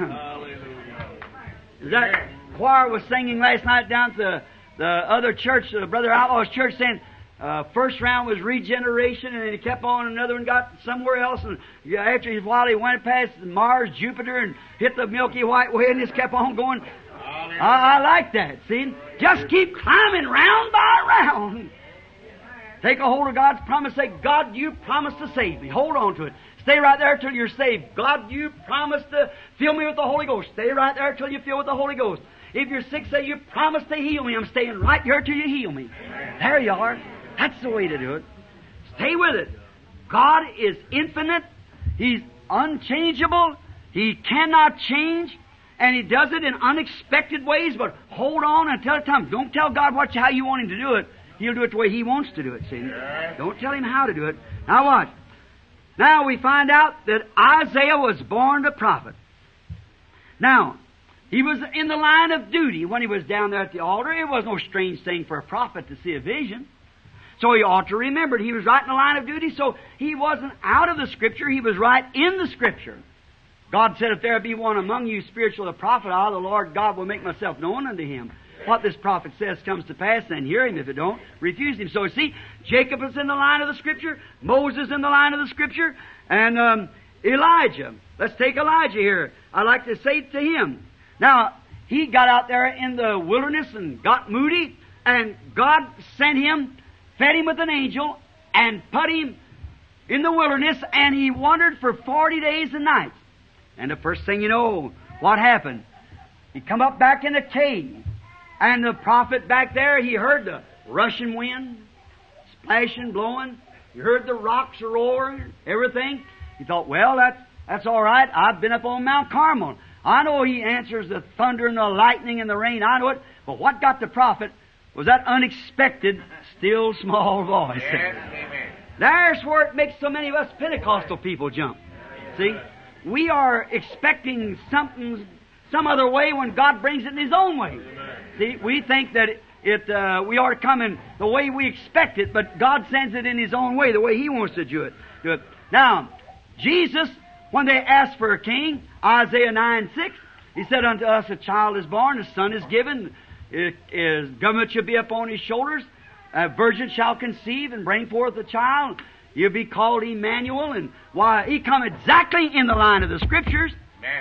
That choir was singing last night down to the other church, Brother Outlaw's church, saying, first round was regeneration, and then he kept on, another one got somewhere else, and after a while he went past Mars, Jupiter, and hit the Milky White Way, and just kept on going. I like that, see? Just keep climbing round by round. Take a hold of God's promise. Say, God, you promised to save me. Hold on to it. Stay right there till you're saved. God, you promised to fill me with the Holy Ghost. Stay right there till you fill with the Holy Ghost. If you're sick, say, you promised to heal me. I'm staying right here till you heal me. There you are. That's the way to do it. Stay with it. God is infinite. He's unchangeable. He cannot change. And He does it in unexpected ways, but hold on until the time. Don't tell God how you want Him to do it. He'll do it the way He wants to do it, see? Don't tell Him how to do it. Now watch. Now we find out that Isaiah was born a prophet. Now, he was in the line of duty when he was down there at the altar. It was no strange thing for a prophet to see a vision. So he ought to remember it. He was right in the line of duty, so he wasn't out of the Scripture. He was right in the Scripture. God said, if there be one among you spiritual, a prophet, I, the Lord God, will make myself known unto him. What this prophet says comes to pass, then hear him. If it don't, refuse him. So see, Jacob is in the line of the Scripture, Moses in the line of the Scripture, and Elijah. Let's take Elijah here. I'd like to say to him. Now, he got out there in the wilderness and got moody, and God sent him, fed him with an angel, and put him in the wilderness, and he wandered for 40 days and nights. And the first thing you know, what happened? He come up back in a cave, and the prophet back there, he heard the rushing wind, splashing, blowing. He heard the rocks roaring, everything. He thought, well, that's all right. I've been up on Mount Carmel. I know He answers the thunder and the lightning and the rain. I know it. But what got the prophet was that unexpected, still small voice. Yes, amen. There's where it makes so many of us Pentecostal people jump. See? We are expecting something some other way when God brings it in His own way. See, we think that we ought to come in the way we expect it, but God sends it in His own way, the way He wants to do it. Now, Jesus, when they asked for a king, Isaiah 9:6, He said, unto us a child is born, a son is given, His government shall be upon His shoulders, a virgin shall conceive and bring forth a child. You'll be called Emmanuel, and why, He come exactly in the line of the Scriptures. Amen.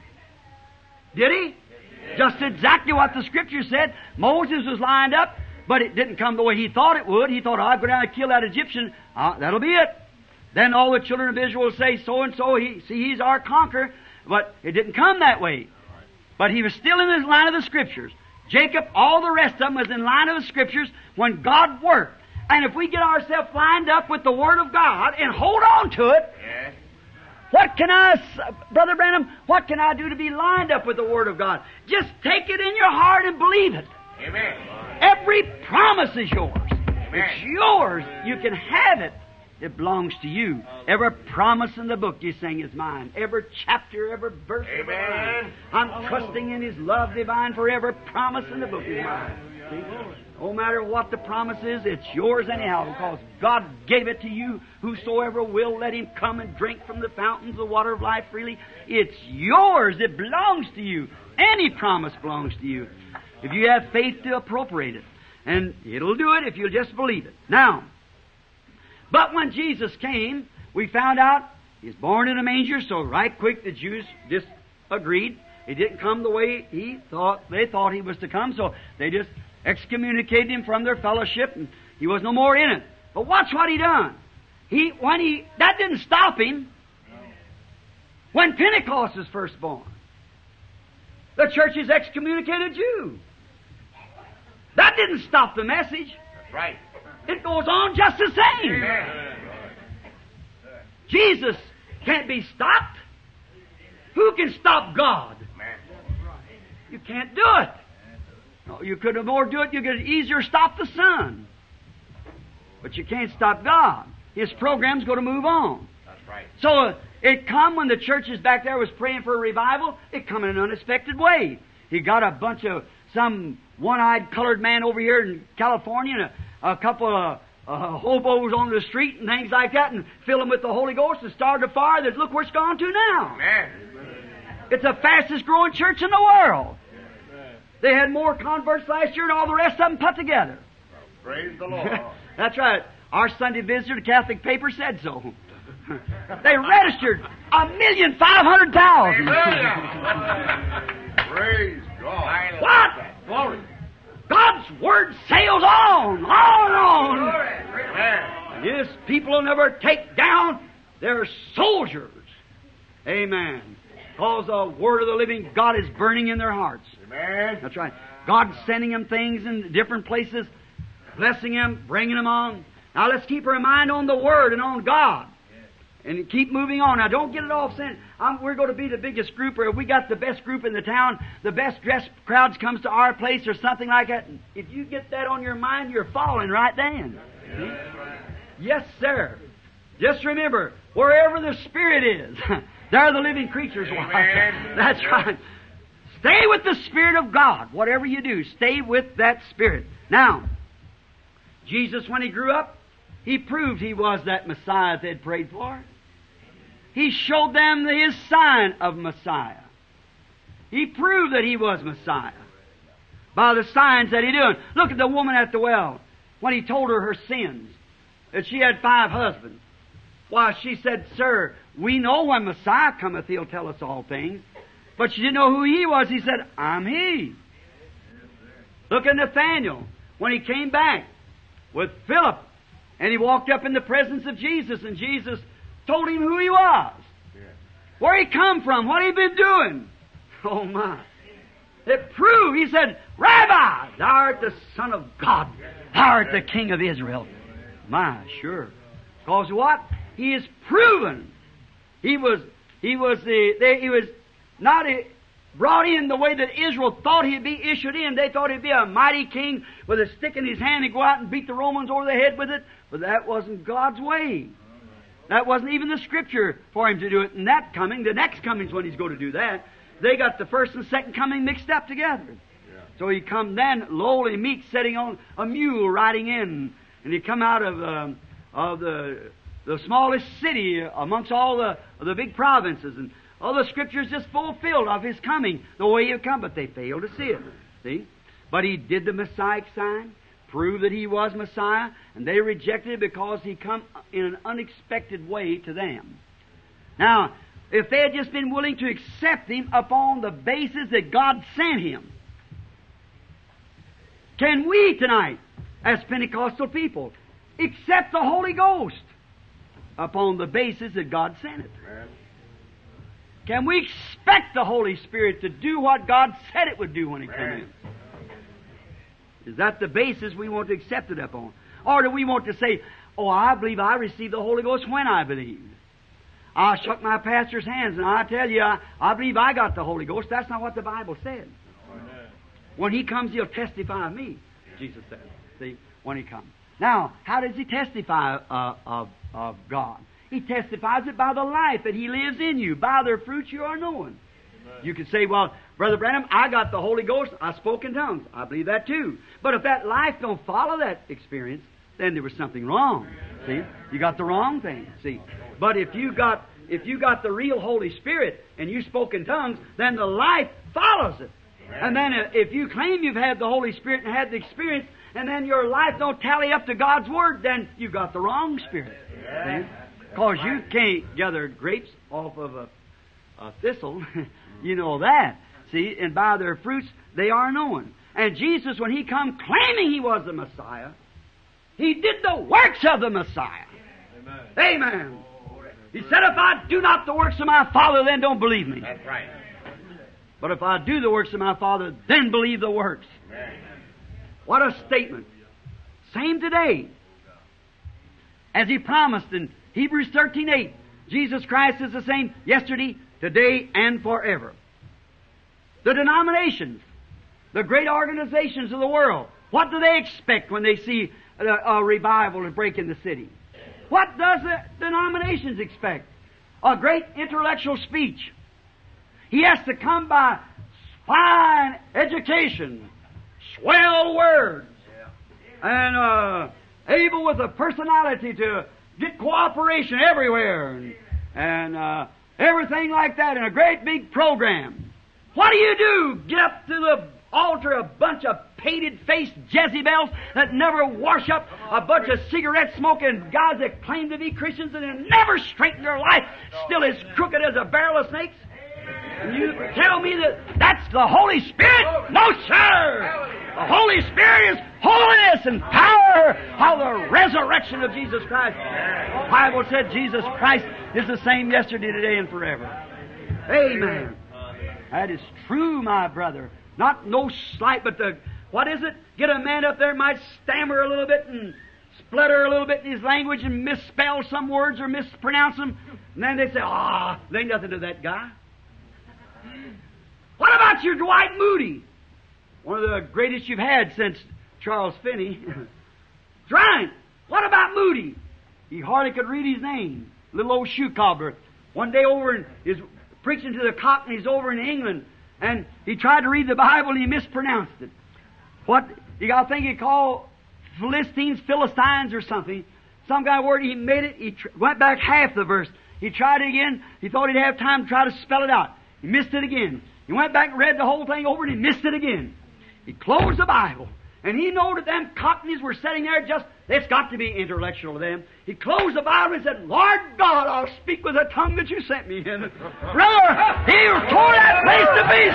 Did He? Just exactly what the Scripture said. Moses was lined up, but it didn't come the way he thought it would. He thought, I'll go down and kill that Egyptian. That'll be it. Then all the children of Israel will say, so-and-so, he's our conqueror. But it didn't come that way. But he was still in the line of the Scriptures. Jacob, all the rest of them was in line of the Scriptures when God worked. And if we get ourselves lined up with the Word of God and hold on to it, Yes. Brother Branham, what can I do to be lined up with the Word of God? Just take it in your heart and believe it. Amen. Every promise is yours. Amen. It's yours. You can have it. It belongs to you. Every promise in the book you sing is mine. Every chapter, every verse is mine. I'm trusting in His love divine for every promise in the book is mine. See? No matter what the promise is, it's yours anyhow, because God gave it to you. Whosoever will, let him come and drink from the fountains of the water of life freely. It's yours. It belongs to you. Any promise belongs to you, if you have faith to appropriate it. And it'll do it if you'll just believe it. Now, but when Jesus came, we found out He's born in a manger, so right quick the Jews disagreed. He didn't come the way they thought He was to come, so they just excommunicated Him from their fellowship, and He was no more in it. But watch what He done. That didn't stop Him. When Pentecost was first born, the churches excommunicated Jew. That didn't stop the message. That's right. It goes on just the same. Amen. Jesus can't be stopped. Who can stop God? Amen. You can't do it. No, you could more do it. You could easier stop the sun. But you can't stop God. His program's going to move on. That's right. So it come when the churches back there was praying for a revival. It come in an unexpected way. He got a bunch of some one-eyed colored man over here in California and a couple of hobos on the street and things like that, and fill them with the Holy Ghost and started a fire that look where it's gone to now. Amen. It's the fastest growing church in the world. They had more converts last year than all the rest of them put together. Praise the Lord. That's right. Our Sunday visitor, the Catholic paper, said so. They registered 1,500,000. Hallelujah. Praise God. What? Glory. God's Word sails on and on. Amen. Yes, people will never take down their soldiers. Amen. Because the Word of the living God is burning in their hearts. Amen. That's right. God's sending them things in different places, blessing them, bringing them on. Now let's keep our mind on the Word and on God. And keep moving on. Now don't get it off saying, we're going to be the biggest group, or we got the best group in the town, the best dressed crowds comes to our place, or something like that. If you get that on your mind, you're falling right then. See? Yes, sir. Just remember, wherever the Spirit is, there the living creatures walk. That's right. Stay with the Spirit of God. Whatever you do, stay with that Spirit. Now, Jesus, when He grew up, He proved He was that Messiah that they'd prayed for. He showed them His sign of Messiah. He proved that He was Messiah by the signs that He did. Look at the woman at the well when He told her her sins, that she had 5 husbands. Why, she said, "Sir, we know when Messiah cometh, He'll tell us all things." But she didn't know who He was. He said, "I'm He." Look at Nathanael when he came back with Philip, and he walked up in the presence of Jesus, and Jesus told him who He was, where He come from, what He'd been doing. Oh my. It proved, He said, "Rabbi, thou art the Son of God. Thou art the King of Israel." My, sure. Because what? He is proven. He was not brought in the way that Israel thought He'd be issued in. They thought He'd be a mighty king with a stick in His hand and go out and beat the Romans over the head with it. But that wasn't God's way. That wasn't even the Scripture for Him to do it. And that coming, the next coming's when He's going to do that. They got the first and second coming mixed up together. Yeah. So He come then lowly, meek, sitting on a mule, riding in. And He come out of the smallest city amongst all the big provinces, and all the Scriptures just fulfilled of His coming, the way He'd come, but they failed to see it. See? But He did the Messiah sign, proved that He was Messiah, and they rejected it because He come in an unexpected way to them. Now, if they had just been willing to accept Him upon the basis that God sent Him, can we tonight, as Pentecostal people, accept the Holy Ghost upon the basis that God sent it? Amen. Can we expect the Holy Spirit to do what God said it would do when He came in? Is that the basis we want to accept it upon? Or do we want to say, "Oh, I believe I received the Holy Ghost when I believed. I shook my pastor's hands, and I tell you, I believe I got the Holy Ghost." That's not what the Bible said. Amen. When He comes, He'll testify of me, Jesus said. See, when He comes. Now, how does He testify of God? He testifies it by the life that He lives in you. By their fruits you are known. Amen. You can say, "Well, Brother Branham, I got the Holy Ghost. I spoke in tongues." I believe that too. But if that life don't follow that experience, then there was something wrong. See? You got the wrong thing. See? But if you got the real Holy Spirit and you spoke in tongues, then the life follows it. And then if you claim you've had the Holy Spirit and had the experience, and then your life don't tally up to God's Word, then you got the wrong spirit. Because you can't gather grapes off of a thistle. You know that. See, and by their fruits they are known. And Jesus, when He come claiming He was the Messiah, He did the works of the Messiah. Amen. Amen. He said, "If I do not the works of my Father, then don't believe me." That's right. But if I do the works of my Father, then believe the works. Amen. What a statement. Same today. As He promised in Hebrews 13:8, Jesus Christ is the same yesterday, today, and forever. The denominations, the great organizations of the world, what do they expect when they see a revival to break in the city? What does the denominations expect? A great intellectual speech. He has to come by fine education, swell words, and able with a personality to get cooperation everywhere, and everything like that in a great big program. What do? Get up to the altar a bunch of painted-faced Jezebels that never wash up, a bunch of cigarette-smoking guys that claim to be Christians and they never straighten their life, still as crooked as a barrel of snakes? And you tell me that that's the Holy Spirit? No, sir! The Holy Spirit is holiness and power of the resurrection of Jesus Christ. The Bible said Jesus Christ is the same yesterday, today, and forever. Amen. That is true, my brother. Not no slight, but what is it? Get a man up there might stammer a little bit and splutter a little bit in his language and misspell some words or mispronounce them. And then they say, there ain't nothing to that guy. What about your Dwight Moody? One of the greatest you've had since Charles Finney. Right. What about Moody? He hardly could read his name. Little old shoe cobbler. One day over in his preaching to the Cockneys over in England, and he tried to read the Bible and he mispronounced it. What? You got to think he called Philistines, Philistines or something. Some kind of word, he made it, he went back half the verse. He tried it again. He thought he'd have time to try to spell it out. He missed it again. He went back and read the whole thing over and he missed it again. He closed the Bible. And he knew that them Cockneys were sitting there just, it's got to be intellectual to them. He closed the Bible and said, Lord God, I'll speak with the tongue that you sent me in. Brother, he tore that place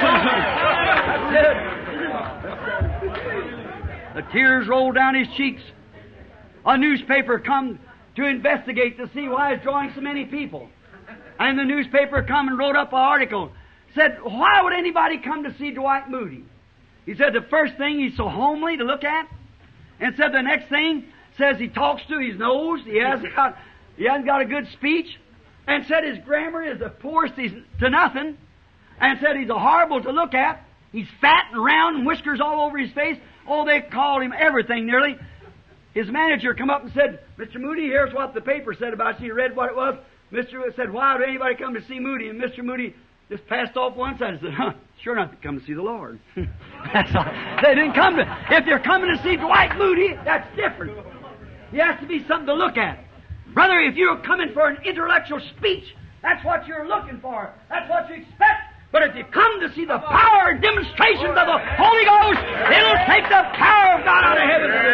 to pieces. The tears rolled down his cheeks. A newspaper come to investigate to see why it's drawing so many people. And the newspaper come and wrote up an article. Said, why would anybody come to see Dwight Moody? He said the first thing, he's so homely to look at. And said the next thing, says he talks to his nose. He hasn't got a good speech. And said his grammar is the poorest he's to nothing. And said he's a horrible to look at. He's fat and round and whiskers all over his face. Oh, they called him everything nearly. His manager come up and said, Mr. Moody, here's what the paper said about you. He read what it was. Mr. said, why would anybody come to see Moody? And Mr. Moody just passed off one side and said, sure not to come to see the Lord. That's all. They didn't come to. If they're coming to see Dwight Moody, that's different. He has to be something to look at. Brother, if you're coming for an intellectual speech, that's what you're looking for. That's what you expect. But if you come to see the power and demonstrations of the Holy Ghost, it'll take the power of God out of heaven to do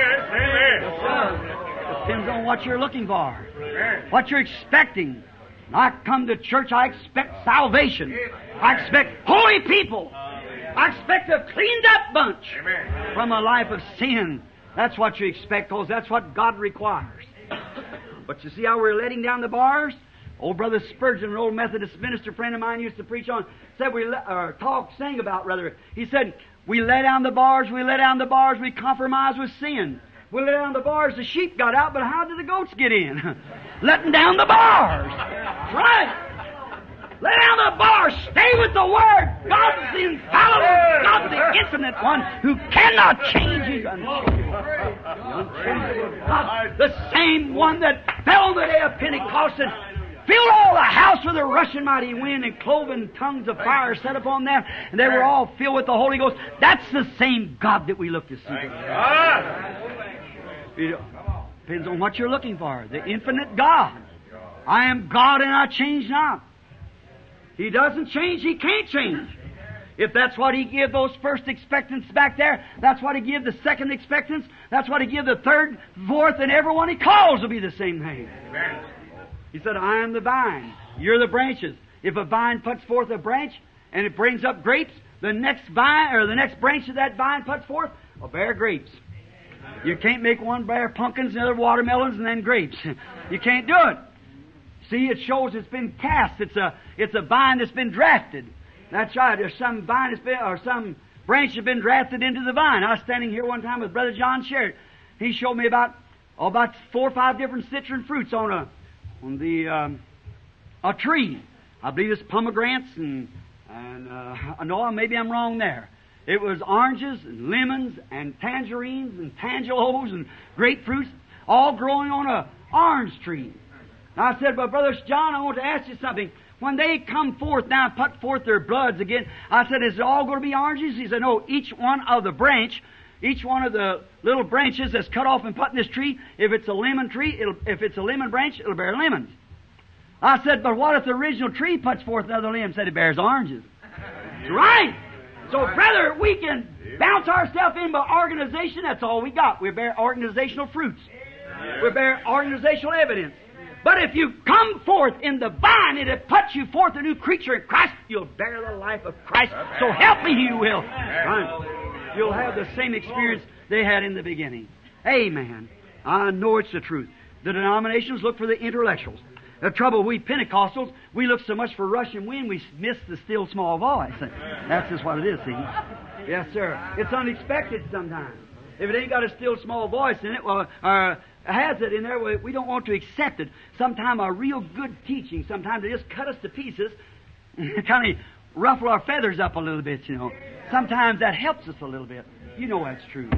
it. Depends on what you're looking for, what you're expecting. I come to church, I expect salvation. I expect holy people. I expect a cleaned up bunch from a life of sin. That's what you expect, because that's what God requires. But you see how we're letting down the bars? Old Brother Spurgeon, an old Methodist minister friend of mine, used to preach on, said sing about rather. He said, we let down the bars, we compromise with sin. We let down the bars, the sheep got out, but how did the goats get in? Letting down the bars. That's right. Let down the bars. Stay with the Word. God's the infallible, God's the infinite one who cannot change. He's unchangeable. The same one that fell on the day of Pentecost and filled all the house with a rushing mighty wind and cloven tongues of fire set upon them, and they were all filled with the Holy Ghost. That's the same God that we look to see. It depends on what you're looking for. The infinite God. I am God and I change not. He doesn't change, He can't change. If that's what He give those first expectants back there, that's what He give the second expectants, that's what He give the third, fourth, and everyone He calls will be the same thing. Amen. He said, I am the vine, you're the branches. If a vine puts forth a branch and it brings up grapes, the next vine or the next branch of that vine puts forth will bear grapes. You can't make one bear pumpkins, another watermelons, and then grapes. You can't do it. See, it shows it's been cast. It's a vine that's been drafted. That's right. There's some vine that's been, or some branch had been drafted into the vine. I was standing here one time with Brother John Sherritt. He showed me about 4 or 5 different citron fruits on a tree. I believe it's pomegranates and no, maybe I'm wrong there. It was oranges and lemons and tangerines and tangelos and grapefruits, all growing on a orange tree. And I said, well, Brother John, I want to ask you something. When they come forth now and put forth their bloods again, I said, is it all going to be oranges? He said, no, each one of the little branches that's cut off and put in this tree, if it's a lemon tree, if it's a lemon branch, it'll bear lemons. I said, but what if the original tree puts forth another limb? Said it bears oranges. That's right. So, brother, we can bounce ourselves in by organization. That's all we got. We bear organizational fruits. We bear organizational evidence. But if you come forth in the vine and it puts you forth a new creature in Christ, you'll bear the life of Christ. So help me, you will. You'll have the same experience they had in the beginning. Amen. I know it's the truth. The denominations look for the intellectuals. The trouble, we Pentecostals, we look so much for rushing wind, we miss the still small voice. That's just what it is, see? Yes, sir. It's unexpected sometimes. If it ain't got a still small voice in it, well, has it in there, we don't want to accept it. Sometimes a real good teaching, sometimes they just cut us to pieces, kind of ruffle our feathers up a little bit, you know. Sometimes that helps us a little bit. You know that's true.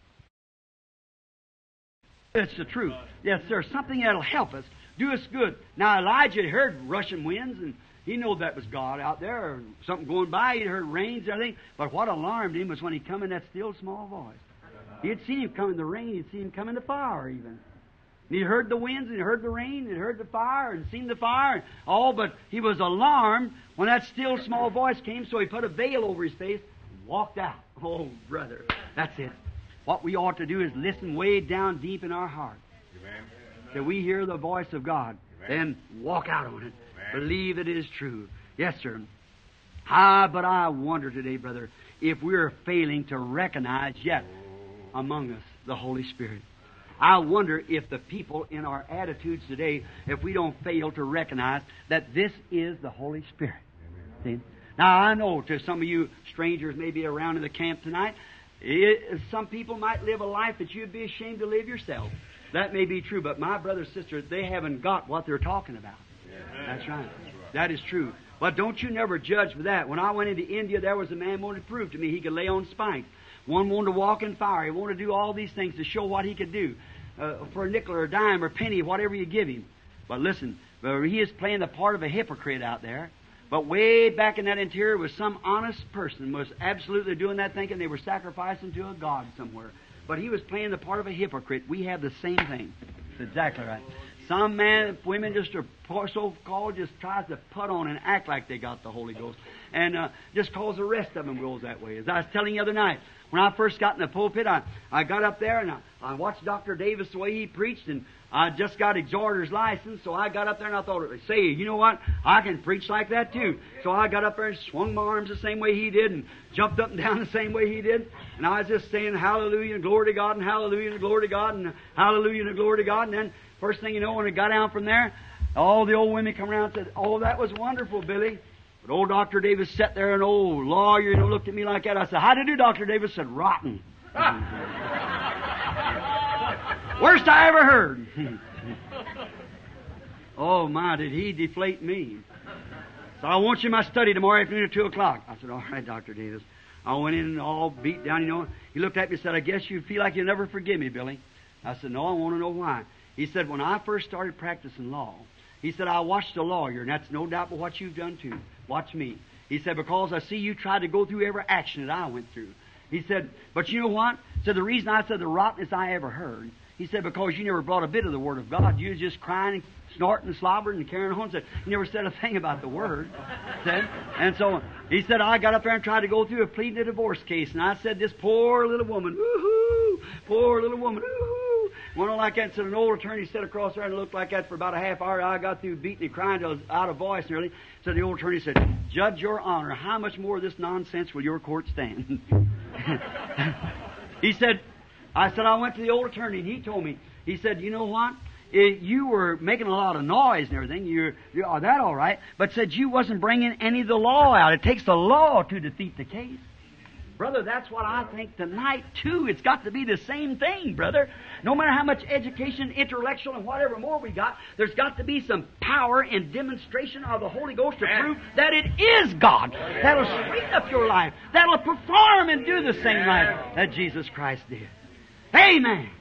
It's the truth. Yes, sir. Something that'll help us. Do us good. Now, Elijah heard rushing winds, and he knew that was God out there, or something going by. He heard rains and everything. But what alarmed him was when he come in that still small voice. He had seen him come in the rain. He'd seen him come in the fire, even. And he heard the winds, and he heard the rain, and he heard the fire, and seen the fire, and all. But he was alarmed when that still small voice came, so he put a veil over his face and walked out. Oh, brother, that's it. What we ought to do is listen way down deep in our heart. Amen. That we hear the voice of God, then walk out on it. Believe it is true. Yes, sir. But I wonder today, brother, if we're failing to recognize yet among us the Holy Spirit. I wonder if the people in our attitudes today, if we don't fail to recognize that this is the Holy Spirit. See? Now, I know to some of you strangers maybe around in the camp tonight, some people might live a life that you'd be ashamed to live yourself. That may be true, but my brothers and sisters, they haven't got what they're talking about. That's right. That is true. But don't you never judge for that. When I went into India, there was a man wanted to prove to me he could lay on spikes. One wanted to walk in fire. He wanted to do all these things to show what he could do for a nickel or a dime or a penny, whatever you give him. But listen, he is playing the part of a hypocrite out there. But way back in that interior was some honest person was absolutely doing that, thinking they were sacrificing to a god somewhere. But he was playing the part of a hypocrite. We have the same thing. That's exactly right. Some women just are so-called just tries to put on and act like they got the Holy Ghost. And just cause the rest of them goes that way. As I was telling you the other night, when I first got in the pulpit, I got up there and I watched Dr. Davis the way he preached, and I just got exhorter's license, so I got up there and I thought, say, you know what? I can preach like that too. So I got up there and swung my arms the same way he did and jumped up and down the same way he did. And I was just saying hallelujah and glory to God and hallelujah and glory to God and hallelujah and glory to God. And then first thing you know, when I got down from there, all the old women come around and said, oh, that was wonderful, Billy. But old Dr. Davis sat there, an old lawyer, looked at me like that. I said, how did you do, Dr. Davis? Said, rotten. Worst I ever heard. Oh, my, did he deflate me. So I want you in my study tomorrow afternoon at 2 o'clock. I said, all right, Dr. Davis. I went in all beat down, He looked at me and said, I guess you feel like you'll never forgive me, Billy. I said, no, I want to know why. He said, when I first started practicing law, he said, I watched a lawyer, and that's no doubt but what you've done too. Watch me. He said, because I see you tried to go through every action that I went through. He said, but you know what? So the reason I said the rottenest I ever heard, he said, because you never brought a bit of the Word of God. You was just crying and snorting and slobbering and carrying on. Said, you never said a thing about the Word. Said, and so he said, I got up there and tried to go through a pleading a divorce case. And I said, this poor little woman, woo-hoo, poor little woman, woo-hoo. Went on like that, so an old attorney sat across there and looked like that for about a half hour. I got through beating and crying till I was out of voice nearly. So the old attorney said, Judge, your honor, how much more of this nonsense will your court stand? He said, I went to the old attorney and he told me, he said, you know what? You were making a lot of noise and everything. You're that all right. But said you wasn't bringing any of the law out. It takes the law to defeat the case. Brother, that's what I think tonight, too. It's got to be the same thing, brother. No matter how much education, intellectual, and whatever more we got, there's got to be some power and demonstration of the Holy Ghost to prove that it is God. That'll straighten up your life. That'll perform and do the same life that Jesus Christ did. Amen.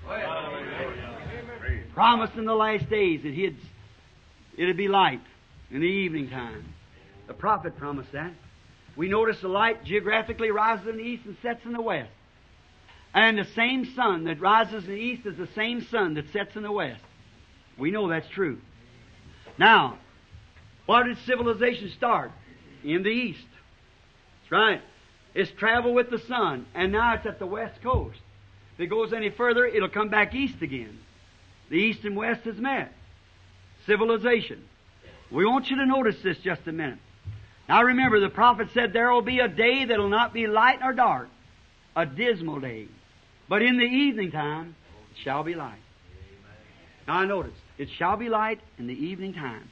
Promised in the last days that it'd be light in the evening time. The prophet promised that. We notice the light geographically rises in the east and sets in the west. And the same sun that rises in the east is the same sun that sets in the west. We know that's true. Now, where did civilization start? In the east. That's right. It's traveled with the sun, and now it's at the west coast. If it goes any further, it'll come back east again. The east and west has met. Civilization. We want you to notice this just a minute. Now remember, the prophet said there will be a day that will not be light nor dark, a dismal day. But in the evening time, it shall be light. Now notice, it shall be light in the evening time.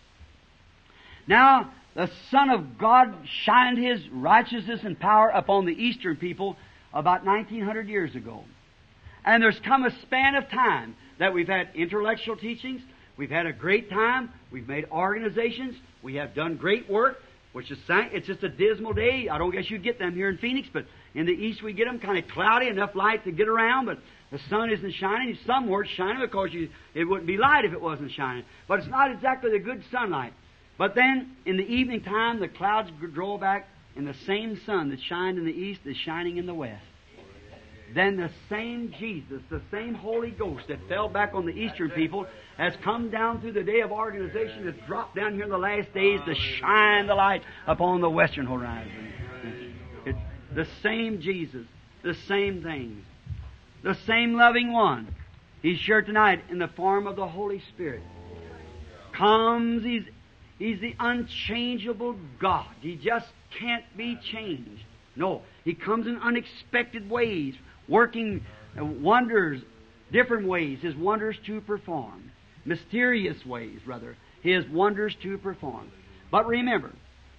Now, the Son of God shined His righteousness and power upon the Eastern people about 1900 years ago. And there's come a span of time that we've had intellectual teachings, we've had a great time, we've made organizations, we have done great work, which is, it's just a dismal day. I don't guess you get them here in Phoenix, but in the east we get them kind of cloudy, enough light to get around, but the sun isn't shining. Somewhere it's shining because it wouldn't be light if it wasn't shining. But it's not exactly the good sunlight. But then, in the evening time, the clouds draw back, and the same sun that shined in the east is shining in the west. Then the same Jesus, the same Holy Ghost that fell back on the Eastern people has come down through the day of organization, has dropped down here in the last days to shine the light upon the Western horizon. It's the same Jesus, the same things, the same loving one. He's here tonight in the form of the Holy Spirit. Comes, He's the unchangeable God. He just can't be changed. No, He comes in unexpected ways, working wonders, different ways, His wonders to perform. Mysterious ways, rather, His wonders to perform. But remember,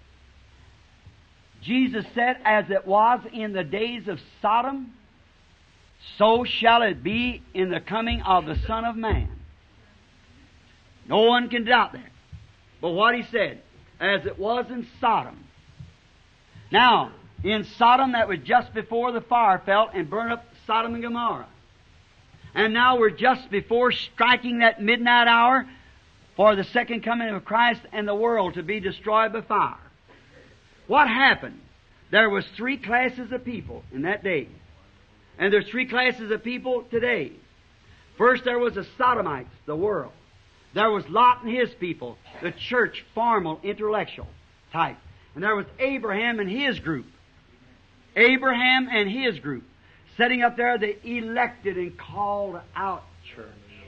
Jesus said, as it was in the days of Sodom, so shall it be in the coming of the Son of Man. No one can doubt that. But what He said, as it was in Sodom. Now, in Sodom, that was just before the fire fell and burned up Sodom and Gomorrah. And now we're just before striking that midnight hour for the second coming of Christ and the world to be destroyed by fire. What happened? There was three classes of people in that day. And there's three classes of people today. First there was the Sodomites, the world. There was Lot and his people, the church, formal, intellectual type. And there was Abraham and his group. Abraham and his group. Setting up there the elected and called out church.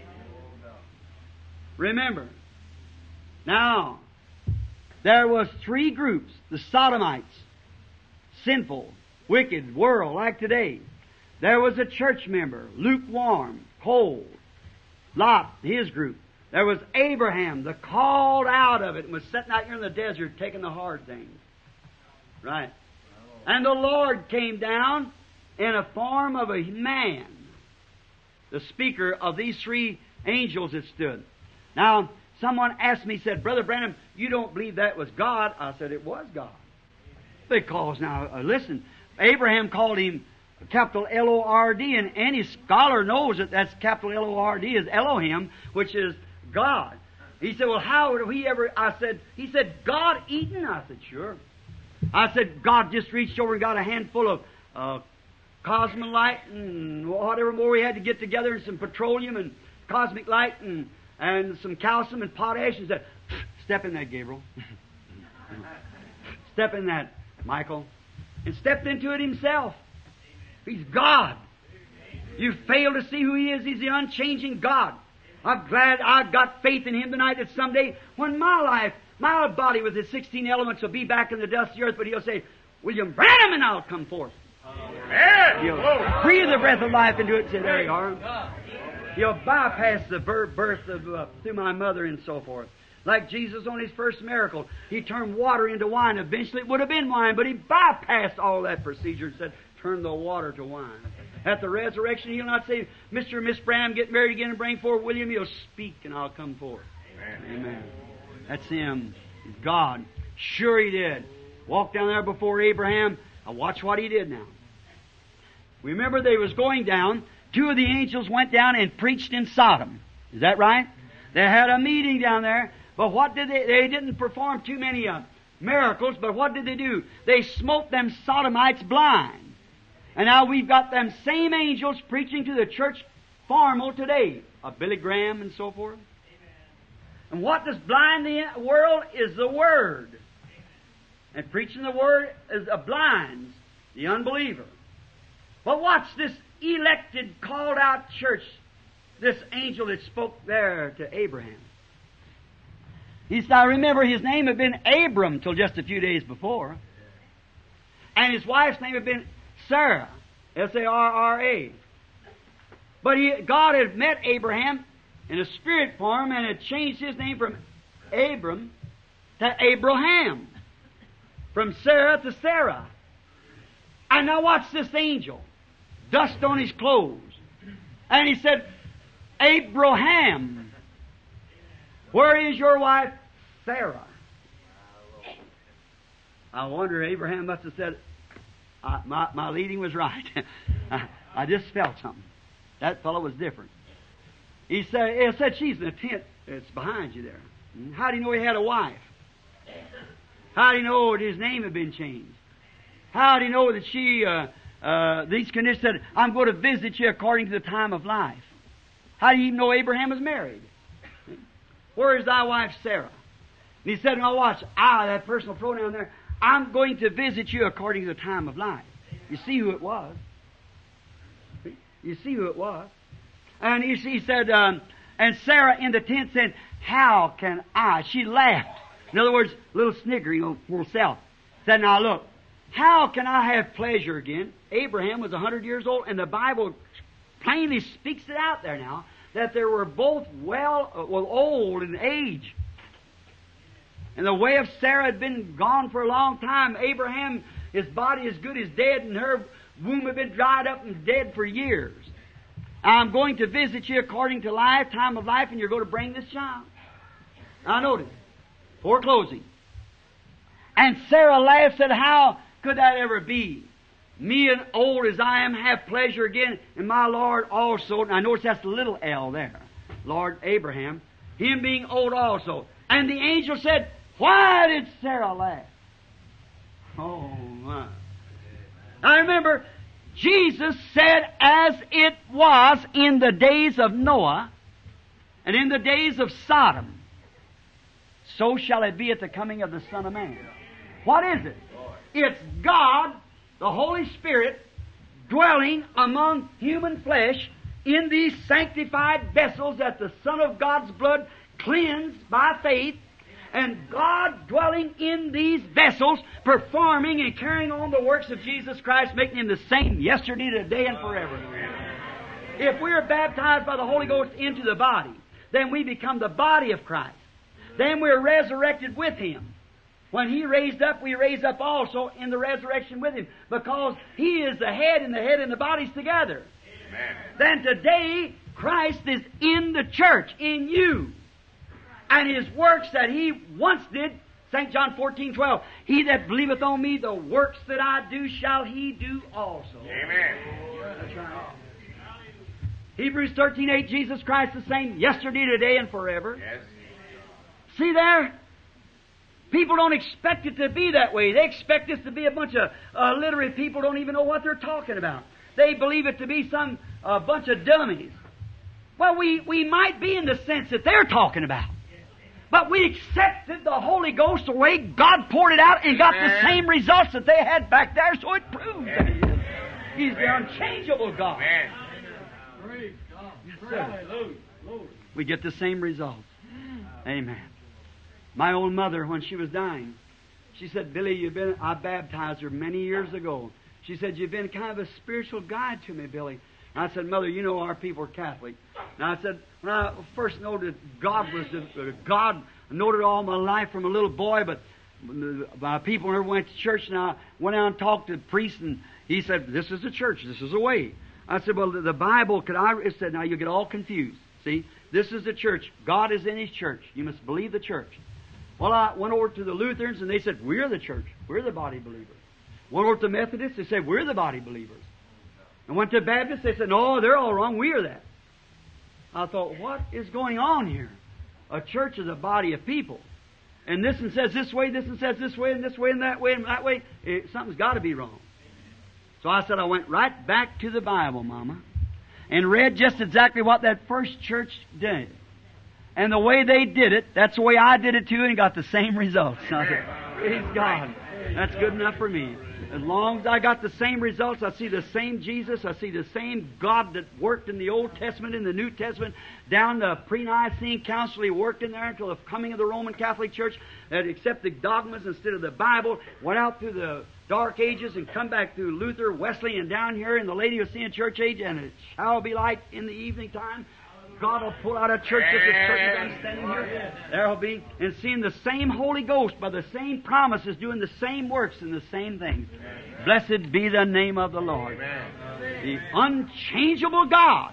Remember, now, there was three groups. The Sodomites, sinful, wicked world like today. There was a church member, lukewarm, cold. Lot, his group. There was Abraham, the called out of it, and was sitting out here in the desert taking the hard things. Right. And the Lord came down in a form of a man, the speaker of these three angels that stood. Now, someone asked me, said, Brother Branham, you don't believe that was God? I said, it was God. Because now, listen, Abraham called him capital L-O-R-D, and any scholar knows that that's capital L-O-R-D is Elohim, which is God. He said, well, how would he ever, he said, God eaten? I said, sure. I said, God just reached over and got a handful of cosmolite and whatever more we had to get together, and some petroleum and cosmic light and some calcium and potash, and said, step in that, Gabriel. Step in that, Michael. And stepped into it himself. He's God. You fail to see who He is. He's the unchanging God. I'm glad I've got faith in Him tonight that someday when my life, my body with its 16 elements will be back in the dust of the earth, but He'll say, William Branham, and I'll come forth. He'll breathe the breath of life into it and say, there you are. He'll bypass the birth of through my mother and so forth. Like Jesus on His first miracle. He turned water into wine. Eventually it would have been wine, but He bypassed all that procedure and said, turn the water to wine. At the resurrection, He'll not say, Mr. and Miss Branham, get married again and bring forth William. He'll speak and I'll come forth. Amen. Amen. That's Him. He's God. Sure He did. Walked down there before Abraham. Now watch what He did now. Remember they was going down. Two of the angels went down and preached in Sodom. Is that right? They had a meeting down there. But what did they? They didn't perform too many miracles, but what did they do? They smote them Sodomites blind. And now we've got them same angels preaching to the church formal today, Billy Graham and so forth. And what does blind the world is the Word. And preaching the Word is blinds the unbeliever. But watch this elected, called out church, this angel that spoke there to Abraham. He said, I remember his name had been Abram till just a few days before. And his wife's name had been Sarah, S-A-R-R-A. But God had met Abraham in a spirit form and had changed his name from Abram to Abraham, from Sarah to Sarah. And now watch this angel. Dust on his clothes. And he said, Abraham, where is your wife Sarah? I wonder, Abraham must have said, my leading was right. I just felt something. That fellow was different. He said she's in a tent that's behind you there. How do you know he had a wife? How do you know that his name had been changed? How do you know that she, these conditions said, I'm going to visit you according to the time of life? How do you even know Abraham was married? Where is thy wife Sarah? And he said, now watch, that personal pronoun there, I'm going to visit you according to the time of life. You see who it was. You see who it was. And he said, and Sarah in the tent said, how can I? She laughed. In other words, a little sniggering for herself. Said, now look, how can I have pleasure again? Abraham was 100 years old, and the Bible plainly speaks it out there now, that they were both old in age. And the way of Sarah had been gone for a long time. Abraham, his body as good as dead, and her womb had been dried up and dead for years. I'm going to visit you according to life, time of life, and you're going to bring this child. Now notice, before closing. And Sarah laughed, said, how could that ever be? Me and old as I am have pleasure again, and my Lord also. And I notice that's the little L there. Lord Abraham, him being old also. And the angel said, why did Sarah laugh? Oh my. Now remember, Jesus said, as it was in the days of Noah and in the days of Sodom, so shall it be at the coming of the Son of Man. What is it? It's God, the Holy Spirit, dwelling among human flesh in these sanctified vessels that the Son of God's blood cleansed by faith, and God dwelling in these vessels, performing and carrying on the works of Jesus Christ, making Him the same yesterday, today, and forever. If we are baptized by the Holy Ghost into the body, then we become the body of Christ. Then we're resurrected with Him. When He raised up, we raise up also in the resurrection with Him, because He is the head, and the head and the body's together. Amen. Then today, Christ is in the church, in you. And His works that He once did, St. John 14:12, he that believeth on me, the works that I do shall he do also. Amen. That's right. Hebrews 13:8, Jesus Christ the same yesterday, today, and forever. Yes. See there? People don't expect it to be that way. They expect this to be a bunch of literate people don't even know what they're talking about. They believe it to be a bunch of dummies. Well, we might be in the sense that they're talking about. But we accepted the Holy Ghost the way God poured it out and got the same results that they had back there, so it proves that He is. He's the unchangeable God. Praise God. Yes, we get the same results. Amen. My old mother, when she was dying, she said, Billy, I baptized her many years ago. She said, you've been kind of a spiritual guide to me, Billy. And I said, Mother, you know our people are Catholic. And I said, when I first noted God was God, I noted all my life from a little boy, but my people never went to church, and I went out and talked to the priest, and He said, this is the church. This is the way. I said, well, the Bible, it said, now you get all confused. See, this is the church. God is in His church. You must believe the church. Well, I went over to the Lutherans, and they said, we're the church. We're the body believers. Went over to the Methodists, they said, we're the body believers. And went to the Baptists, they said, no, they're all wrong. We are that. I thought, what is going on here? A church is a body of people. And this one says this way, this one says this way, and this way, and that way, and that way. Something's got to be wrong. So I said, I went right back to the Bible, Mama, and read just exactly what that first church did. And the way they did it, that's the way I did it too, and got the same results. I said, praise God. That's good enough for me. As long as I got the same results, I see the same Jesus, I see the same God that worked in the Old Testament, in the New Testament, down the pre-Nicene Council. He worked in there until the coming of the Roman Catholic Church that accepted dogmas instead of the Bible, went out through the Dark Ages and come back through Luther, Wesley, and down here in the Laodicean Church Age, and it shall be light in the evening time. God will pull out a church just as certain as I'm standing here. There will be, and seeing the same Holy Ghost by the same promises, doing the same works and the same things. Amen. Blessed be the name of the Lord. Amen. The unchangeable God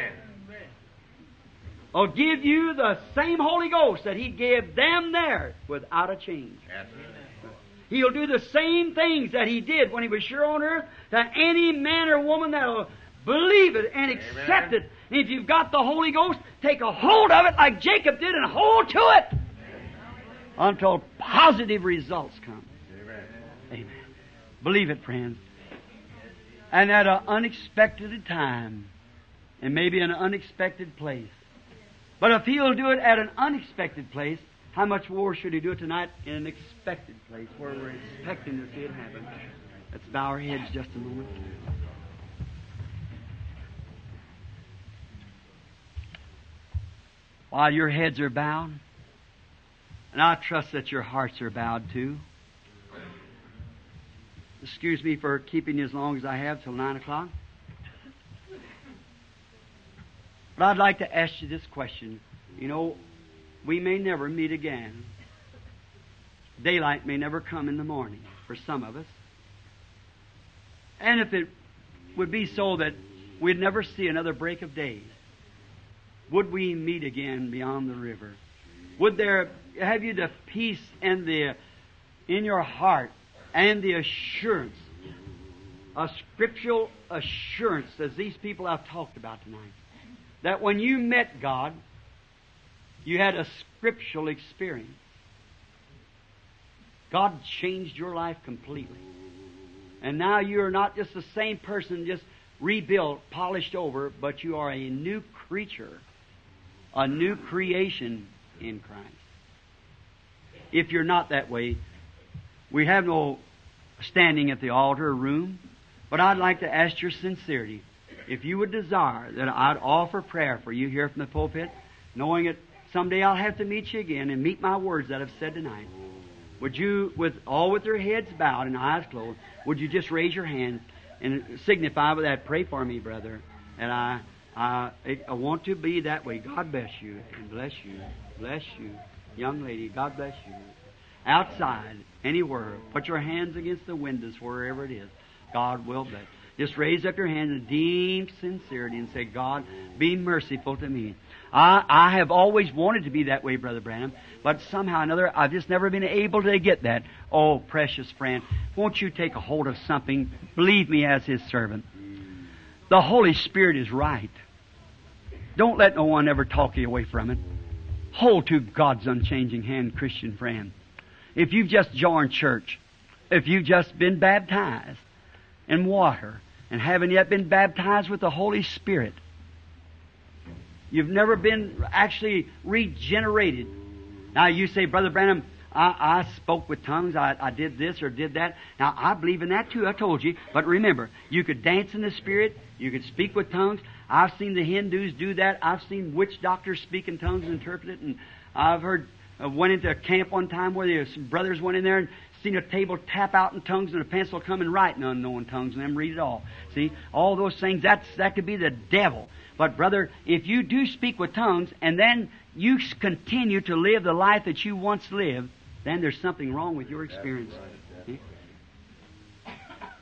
will give you the same Holy Ghost that He gave them there without a change. Yes. He'll do the same things that He did when He was sure on earth to any man or woman that will believe it and accept it. And if you've got the Holy Ghost, take a hold of it like Jacob did and hold to it until positive results come. Amen. Amen. Believe it, friends. And at an unexpected time, and maybe an unexpected place. But if He'll do it at an unexpected place, how much more should He do it tonight in an expected place where we're expecting to see it happen? Let's bow our heads just a moment. While your heads are bowed, and I trust that your hearts are bowed too. Excuse me for keeping you as long as I have, till 9 o'clock. But I'd like to ask you this question. You know, we may never meet again. Daylight may never come in the morning for some of us. And if it would be so that we'd never see another break of day, would we meet again beyond the river? Would there have you the peace and in your heart and the assurance, a scriptural assurance, as these people I've talked about tonight, that when you met God, you had a scriptural experience. God changed your life completely. And now you are not just the same person, just rebuilt, polished over, but you are a new creature. A new creation in Christ. If you're not that way, we have no standing at the altar room, but I'd like to ask your sincerity. If you would desire that I'd offer prayer for you here from the pulpit, knowing that someday I'll have to meet you again and meet my words that I've said tonight, would you, with your heads bowed and eyes closed, would you just raise your hand and signify with that, pray for me, brother, and I want to be that way. God bless you and bless you. Bless you. Young lady, God bless you. Outside, anywhere, put your hands against the windows wherever it is. God will bless. Just raise up your hand in deep sincerity and say, God, be merciful to me. I have always wanted to be that way, Brother Branham, but somehow or another I've just never been able to get that. Oh, precious friend, won't you take a hold of something? Believe me as His servant. The Holy Spirit is right. Don't let no one ever talk you away from it. Hold to God's unchanging hand, Christian friend. If you've just joined church, if you've just been baptized in water and haven't yet been baptized with the Holy Spirit, you've never been actually regenerated. Now you say, Brother Branham, I spoke with tongues, I did this or did that. Now, I believe in that too, I told you. But remember, you could dance in the Spirit, you could speak with tongues. I've seen the Hindus do that. I've seen witch doctors speak in tongues and interpret it. And I've heard, went into a camp one time where some brothers went in there and seen a table tap out in tongues and a pencil come and write in unknown tongues and them read it all. See, all those things, that could be the devil. But brother, if you do speak with tongues and then you continue to live the life that you once lived, then there's something wrong with your experience. See?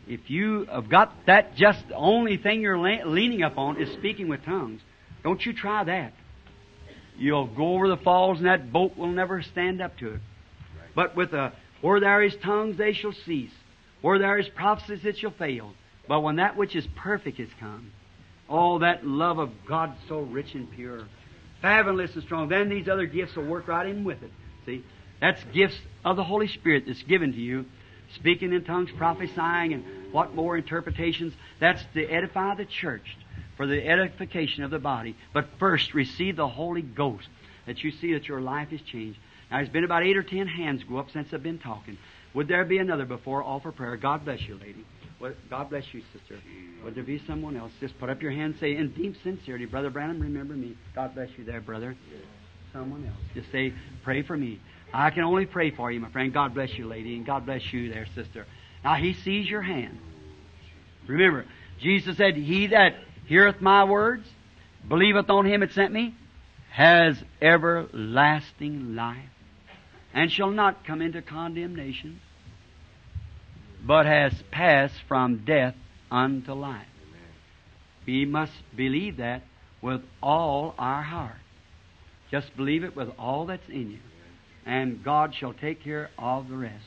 If you have got that, just the only thing you're leaning upon is speaking with tongues. Don't you try that. You'll go over the falls and that boat will never stand up to it. But with where there is tongues, they shall cease. Where there is prophecies, it shall fail. But when that which is perfect is come, oh, that love of God so rich and pure, fabulous and strong, then these other gifts will work right in with it. See, that's gifts of the Holy Spirit that's given to you. Speaking in tongues, prophesying, and what more interpretations. That's to edify the church, for the edification of the body. But first, receive the Holy Ghost, that you see that your life is changed. Now, there's been about 8 or 10 hands go up since I've been talking. Would there be another before all for prayer? God bless you, lady. God bless you, sister. Would there be someone else? Just put up your hand and say, in deep sincerity, Brother Branham, remember me. God bless you there, brother. Someone else. Just say, pray for me. I can only pray for you, my friend. God bless you, lady, and God bless you there, sister. Now, He sees your hand. Remember, Jesus said, He that heareth my words, believeth on Him that sent me, has everlasting life, and shall not come into condemnation, but has passed from death unto life. We must believe that with all our heart. Just believe it with all that's in you, and God shall take care of the rest.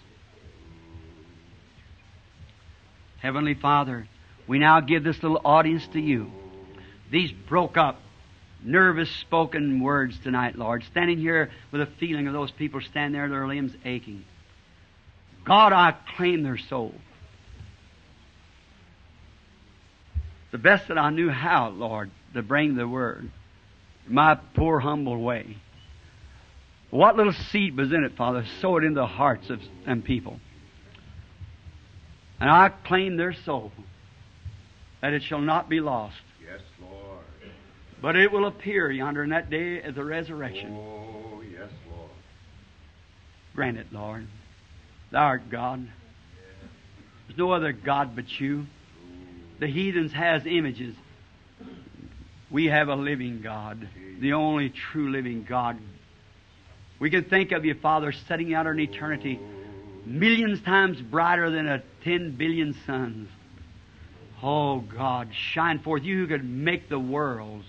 Heavenly Father, we now give this little audience to you. These broke up, nervous spoken words tonight, Lord, standing here with a feeling of those people standing there, their limbs aching. God, I claim their soul. The best that I knew how, Lord, to bring the Word. My poor, humble way. What little seed was in it, Father, sow it into the hearts of them people. And I claim their soul, that it shall not be lost. Yes, Lord. But it will appear yonder in that day at the resurrection. Oh, yes, Lord. Grant it, Lord. Thou art God. There's no other God but you. The heathens has images. We have a living God, the only true living God. We can think of you, Father, setting out in eternity, millions times brighter than 10 billion suns. Oh, God, shine forth. You who could make the worlds.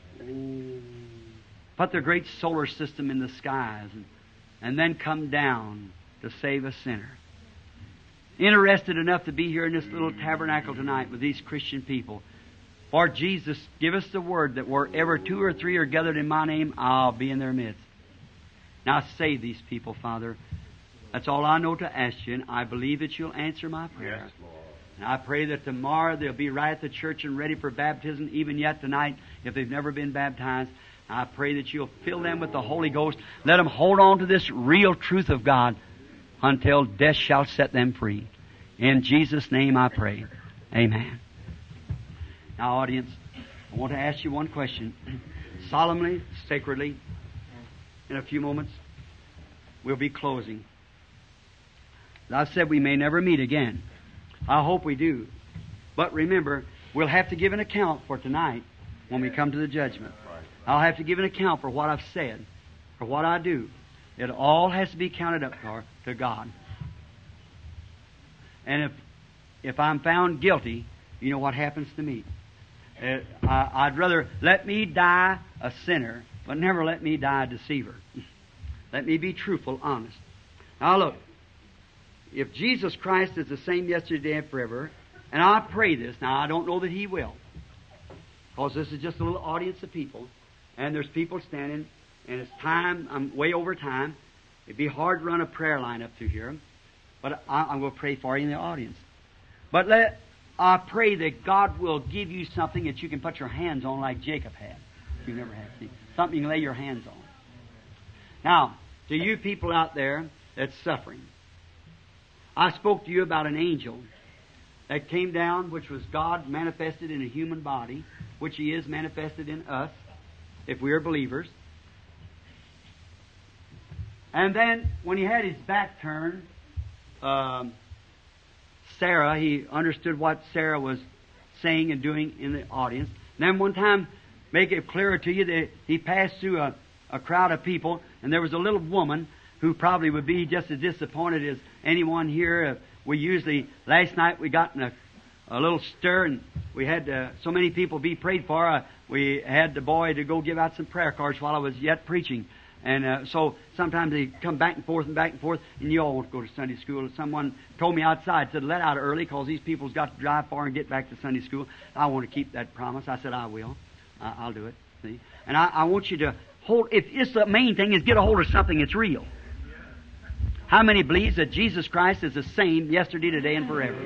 Put the great solar system in the skies and then come down to save a sinner. Interested enough to be here in this little tabernacle tonight with these Christian people. For Jesus, give us the word that wherever 2 or 3 are gathered in my name, I'll be in their midst. Now save these people, Father. That's all I know to ask you, and I believe that you'll answer my prayer. Yes, Lord. And I pray that tomorrow they'll be right at the church and ready for baptism, even yet tonight, if they've never been baptized. I pray that you'll fill them with the Holy Ghost. Let them hold on to this real truth of God until death shall set them free. In Jesus' name I pray. Amen. Now, audience, I want to ask you one question. Solemnly, sacredly, in a few moments, we'll be closing. As I've said, we may never meet again. I hope we do. But remember, we'll have to give an account for tonight when we come to the judgment. I'll have to give an account for what I've said, for what I do. It all has to be counted up to God. And if I'm found guilty, you know what happens to me. I'd rather let me die a sinner, but never let me die a deceiver. Let me be truthful, honest. Now look, if Jesus Christ is the same yesterday and forever, and I pray this, now I don't know that He will, because this is just a little audience of people, and there's people standing, and it's time, I'm way over time. It'd be hard to run a prayer line up through here, but I'm going to pray for you in the audience. But I pray that God will give you something that you can put your hands on like Jacob had. If you've never had something you can lay your hands on. Now, to you people out there that's suffering, I spoke to you about an angel that came down, which was God manifested in a human body, which He is manifested in us, if we are believers. And then, when he had his back turned, Sarah, he understood what Sarah was saying and doing in the audience. And then one time, make it clearer to you that he passed through a crowd of people, and there was a little woman who probably would be just as disappointed as anyone here. We usually, last night we got in a a little stir, and we had so many people be prayed for. We had the boy to go give out some prayer cards while I was yet preaching. And so sometimes they come back and forth, and you all want to go to Sunday school. Someone told me outside, said, let out early because these people's got to drive far and get back to Sunday school. I want to keep that promise. I said, I will. I'll do it. See? And I want you to hold, if it's the main thing is get a hold of something that's real. How many believes that Jesus Christ is the same yesterday, today, and forever?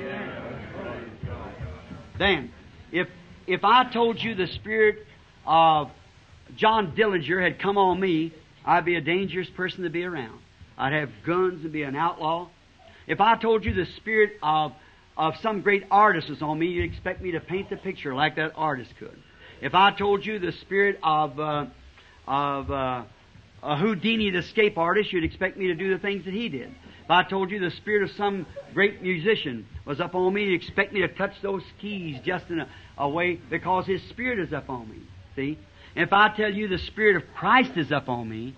Then, if I told you the spirit of John Dillinger had come on me, I'd be a dangerous person to be around. I'd have guns and be an outlaw. If I told you the spirit of some great artist was on me, you'd expect me to paint the picture like that artist could. If I told you the spirit of Houdini, the escape artist, you'd expect me to do the things that he did. If I told you the spirit of some great musician was up on me, you'd expect me to touch those keys just in a way because his spirit is up on me. See? And if I tell you the Spirit of Christ is up on me,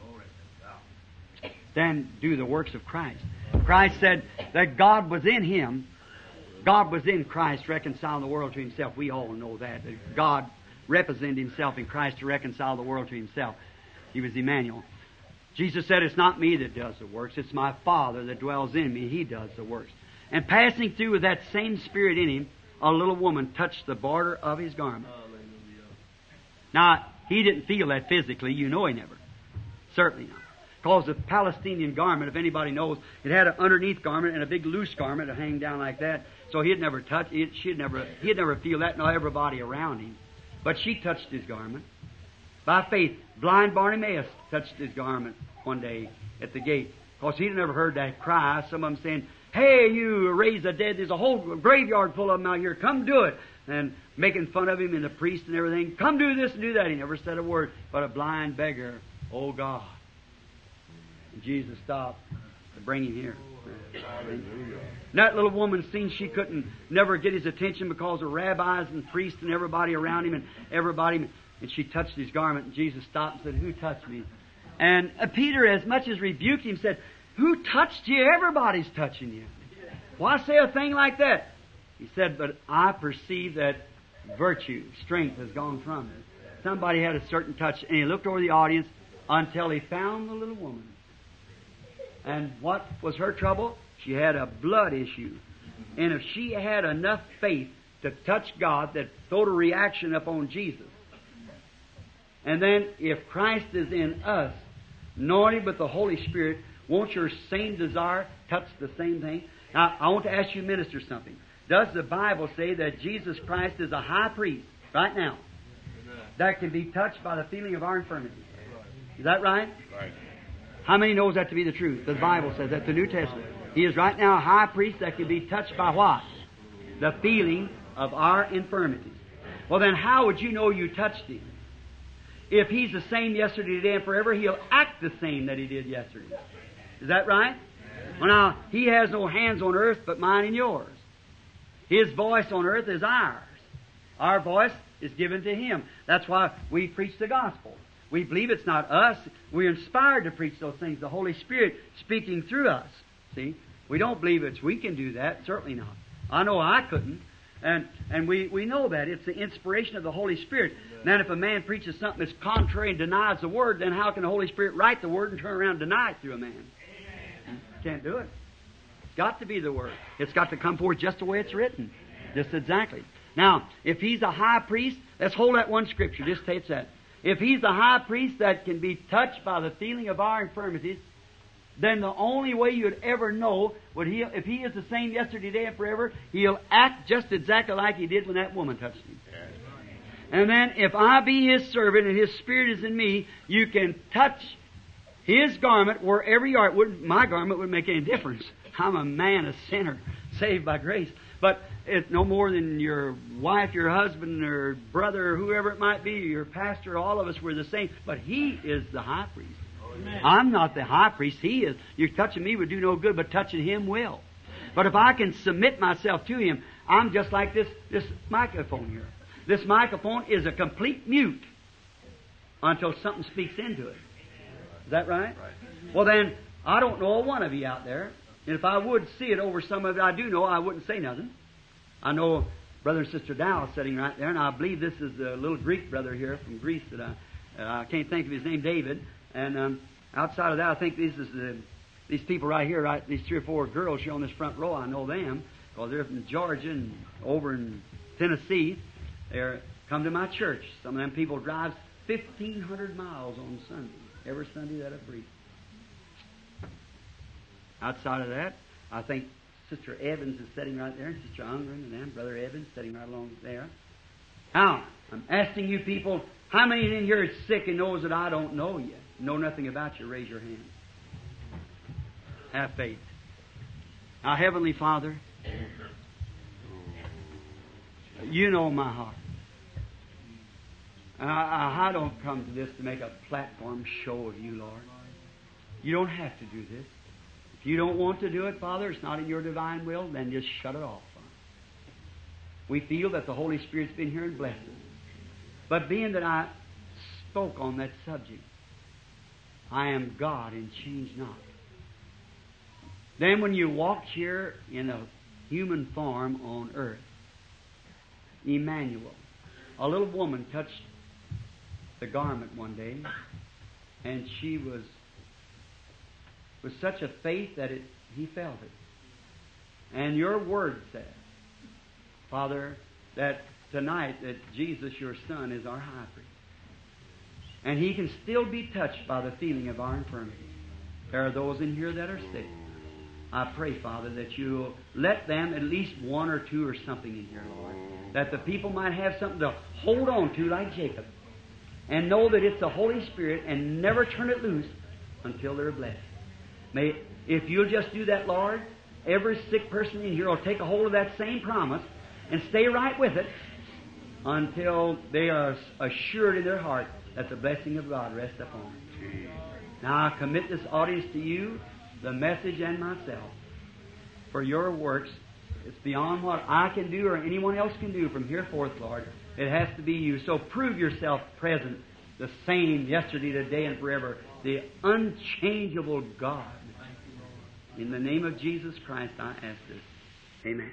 then do the works of Christ. Christ said that God was in Him. God was in Christ reconciling the world to Himself. We all know that God represented Himself in Christ to reconcile the world to Himself. He was Emmanuel. Jesus said, it's not me that does the works. It's my Father that dwells in me. He does the works. And passing through with that same Spirit in Him, a little woman touched the border of His garment. Now, He didn't feel that physically. You know He never. Certainly not. Because the Palestinian garment, if anybody knows, it had an underneath garment and a big loose garment to hang down like that. So he'd never touch it. He'd never feel that, nor everybody around him. But she touched his garment. By faith, blind Bartimaeus touched his garment one day at the gate. Because he'd never heard that cry. Some of them saying, hey, you raise the dead. There's a whole graveyard full of them out here. Come do it. And making fun of him and the priest and everything. Come do this and do that. He never said a word. But a blind beggar, oh God. And Jesus stopped to bring him here. And that little woman seen she couldn't never get his attention because of rabbis and priests and everybody around him and everybody. And she touched his garment. And Jesus stopped and said, who touched me? And Peter, as much as rebuked him, said, who touched you? Everybody's touching you. Why say a thing like that? He said, but I perceive that virtue, strength has gone from me. Somebody had a certain touch, and he looked over the audience until he found the little woman. And what was her trouble? She had a blood issue. And if she had enough faith to touch God, that throwed a reaction upon Jesus. And then, if Christ is in us, anointed with the Holy Spirit, won't your same desire touch the same thing? Now, I want to ask you, minister, something. Does the Bible say that Jesus Christ is a high priest right now that can be touched by the feeling of our infirmity? Is that right? Right. How many knows that to be the truth? The Bible says that, the New Testament. He is right now a high priest that can be touched by what? The feeling of our infirmities. Well, then how would you know you touched Him? If He's the same yesterday, today, and forever, He'll act the same that He did yesterday. Is that right? Well, now, He has no hands on earth but mine and yours. His voice on earth is ours. Our voice is given to Him. That's why we preach the gospel. We believe it's not us. We're inspired to preach those things. The Holy Spirit speaking through us. See? We don't believe we can do that. Certainly not. I know I couldn't. And we know that. It's the inspiration of the Holy Spirit. Then if a man preaches something that's contrary and denies the Word, then how can the Holy Spirit write the Word and turn around and deny it through a man? Can't do it. It's got to be the Word. It's got to come forth just the way it's written. Just exactly. Now, if He's a high priest, let's hold that one scripture. Just take that. If He's a high priest that can be touched by the feeling of our infirmities, then the only way you'd ever know if He is the same yesterday, today, and forever, He'll act just exactly like He did when that woman touched Him. And then, if I be His servant and His Spirit is in me, you can touch His garment wherever you are. My garment wouldn't make any difference. I'm a man, a sinner, saved by grace. But it's no more than your wife, your husband, or brother, or whoever it might be, your pastor, all of us, we're the same. But He is the high priest. Amen. I'm not the high priest. He is. You're touching me would do no good, but touching Him will. But if I can submit myself to Him, I'm just like this microphone here. This microphone is a complete mute until something speaks into it. Is that right? Right. Well then, I don't know a one of you out there. And if I would see it over some of it I do know, I wouldn't say nothing. I know Brother and Sister Dow sitting right there, and I believe this is the little Greek brother here from Greece that I can't think of his name, David. And outside of that, I think these people right here, right, these 3 or 4 girls here on this front row, I know them because they're from Georgia and over in Tennessee. They're come to my church. Some of them people drive 1,500 miles on Sunday, every Sunday that I preach. Outside of that, I think Sister Evans is sitting right there, and Sister Unger and them, Brother Evans sitting right along there. Now, I'm asking you people, how many in here is sick and knows that I don't know you? Know nothing about you? Raise your hand. Have faith. Now, Heavenly Father, you know my heart. I don't come to this to make a platform show of you, Lord. You don't have to do this. If you don't want to do it, Father, it's not in your divine will, then just shut it off. Father. We feel that the Holy Spirit's been here and blessed us. But being that I spoke on that subject, I am God and change not. Then when you walked here in a human form on earth, Emmanuel, a little woman touched the garment one day, and she was with such a faith that he felt it. And your word says, Father, that tonight that Jesus, your Son, is our high priest. And He can still be touched by the feeling of our infirmity. There are those in here that are sick. I pray, Father, that you'll let them, at least 1 or 2 or something in here, Lord, that the people might have something to hold on to like Jacob and know that it's the Holy Spirit and never turn it loose until they're blessed. If you'll just do that, Lord, every sick person in here will take a hold of that same promise and stay right with it until they are assured in their heart that the blessing of God rests upon them. Now I commit this audience to you, the message, and myself. For your works, it's beyond what I can do or anyone else can do from here forth, Lord. It has to be you. So prove yourself present, the same yesterday, today, and forever, the unchangeable God. In the name of Jesus Christ, I ask this. Amen.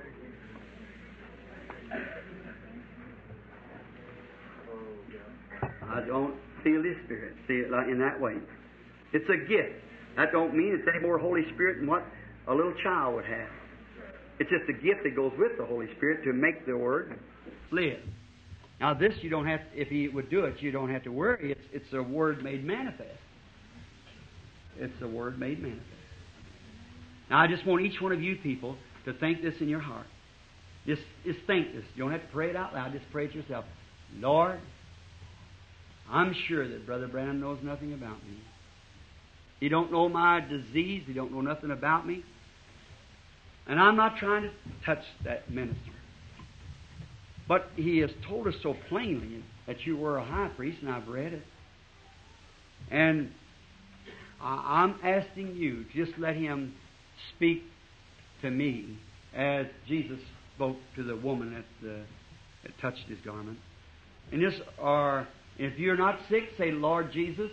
I don't feel His Spirit. See it like in that way. It's a gift. That don't mean it's any more Holy Spirit than what a little child would have. It's just a gift that goes with the Holy Spirit to make the Word live. Now this you don't have, if He would do it, you don't have to worry. It's a Word made manifest. It's a Word made manifest. Now I just want each one of you people to think this in your heart. Just think this. You don't have to pray it out loud. Just pray it yourself. Lord, I'm sure that Brother Branham knows nothing about me. He don't know my disease. He don't know nothing about me. And I'm not trying to touch that minister. But he has told us so plainly that you were a high priest, and I've read it. And I'm asking you, just let him speak to me as Jesus spoke to the woman that touched his garment. And just, or if you're not sick, say, Lord Jesus,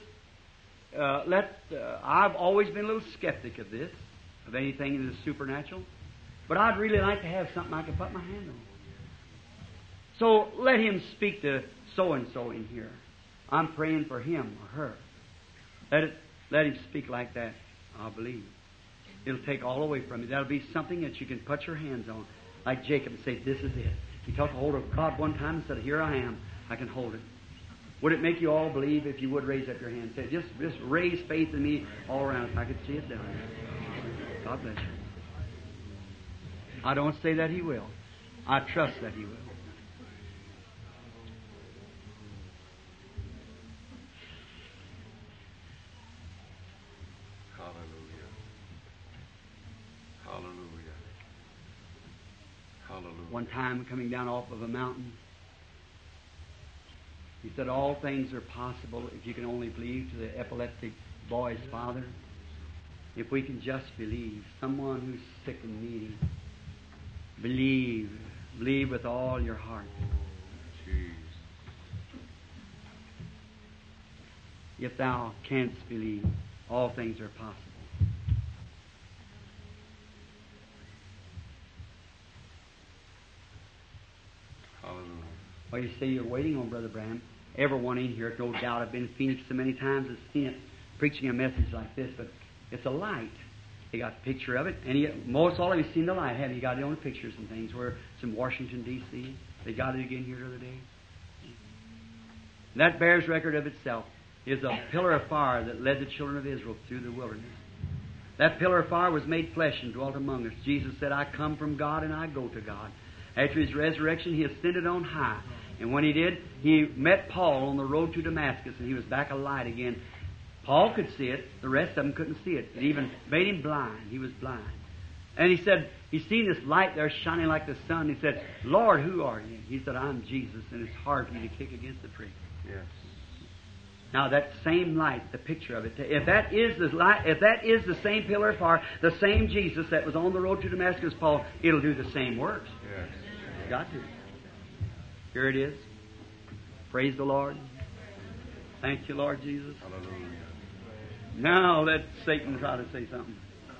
I've always been a little skeptic of this, of anything in the supernatural, but I'd really like to have something I can put my hand on. So let him speak to so-and-so in here. I'm praying for him or her. Let him speak like that, I believe. It'll take all away from you. That'll be something that you can put your hands on, like Jacob, and say, this is it. He took a hold of God one time and said, here I am. I can hold it. Would it make you all believe if you would raise up your hand? Say, just raise faith in me all around if I could see it done. God bless you. I don't say that He will. I trust that He will. Hallelujah. Hallelujah. Hallelujah. One time coming down off of a mountain, he said, all things are possible if you can only believe, to the epileptic boy's father. If we can just believe, someone who's sick and needy, believe with all your heart. Jeez. If thou canst believe, all things are possible. Well, you say you're waiting on Brother Branham. Everyone in here, no doubt, I've been in Phoenix so many times, has seen it, preaching a message like this, but it's a light. He got a picture of it, and most all of you seen the light, haven't you? Got it on pictures and things where it's in Washington, D.C. They got it again here the other day. That bears record of itself. Is a pillar of fire that led the children of Israel through the wilderness. That pillar of fire was made flesh and dwelt among us. Jesus said, I come from God and I go to God. After His resurrection, He ascended on high. And when He did, He met Paul on the road to Damascus, and he was back alight again. Paul could see it. The rest of them couldn't see it. It even made him blind. He was blind. And he said, he seen this light there shining like the sun. He said, Lord, who are you? He said, I'm Jesus, and it's hard for you to kick against the prick. Yes. Now that same light, the picture of it, if that is the light, if that is the same pillar of fire, the same Jesus that was on the road to Damascus, Paul, it'll do the same works. Yes. It's got to. Here it is. Praise the Lord. Thank you, Lord Jesus. Hallelujah. Now let Satan try to say something.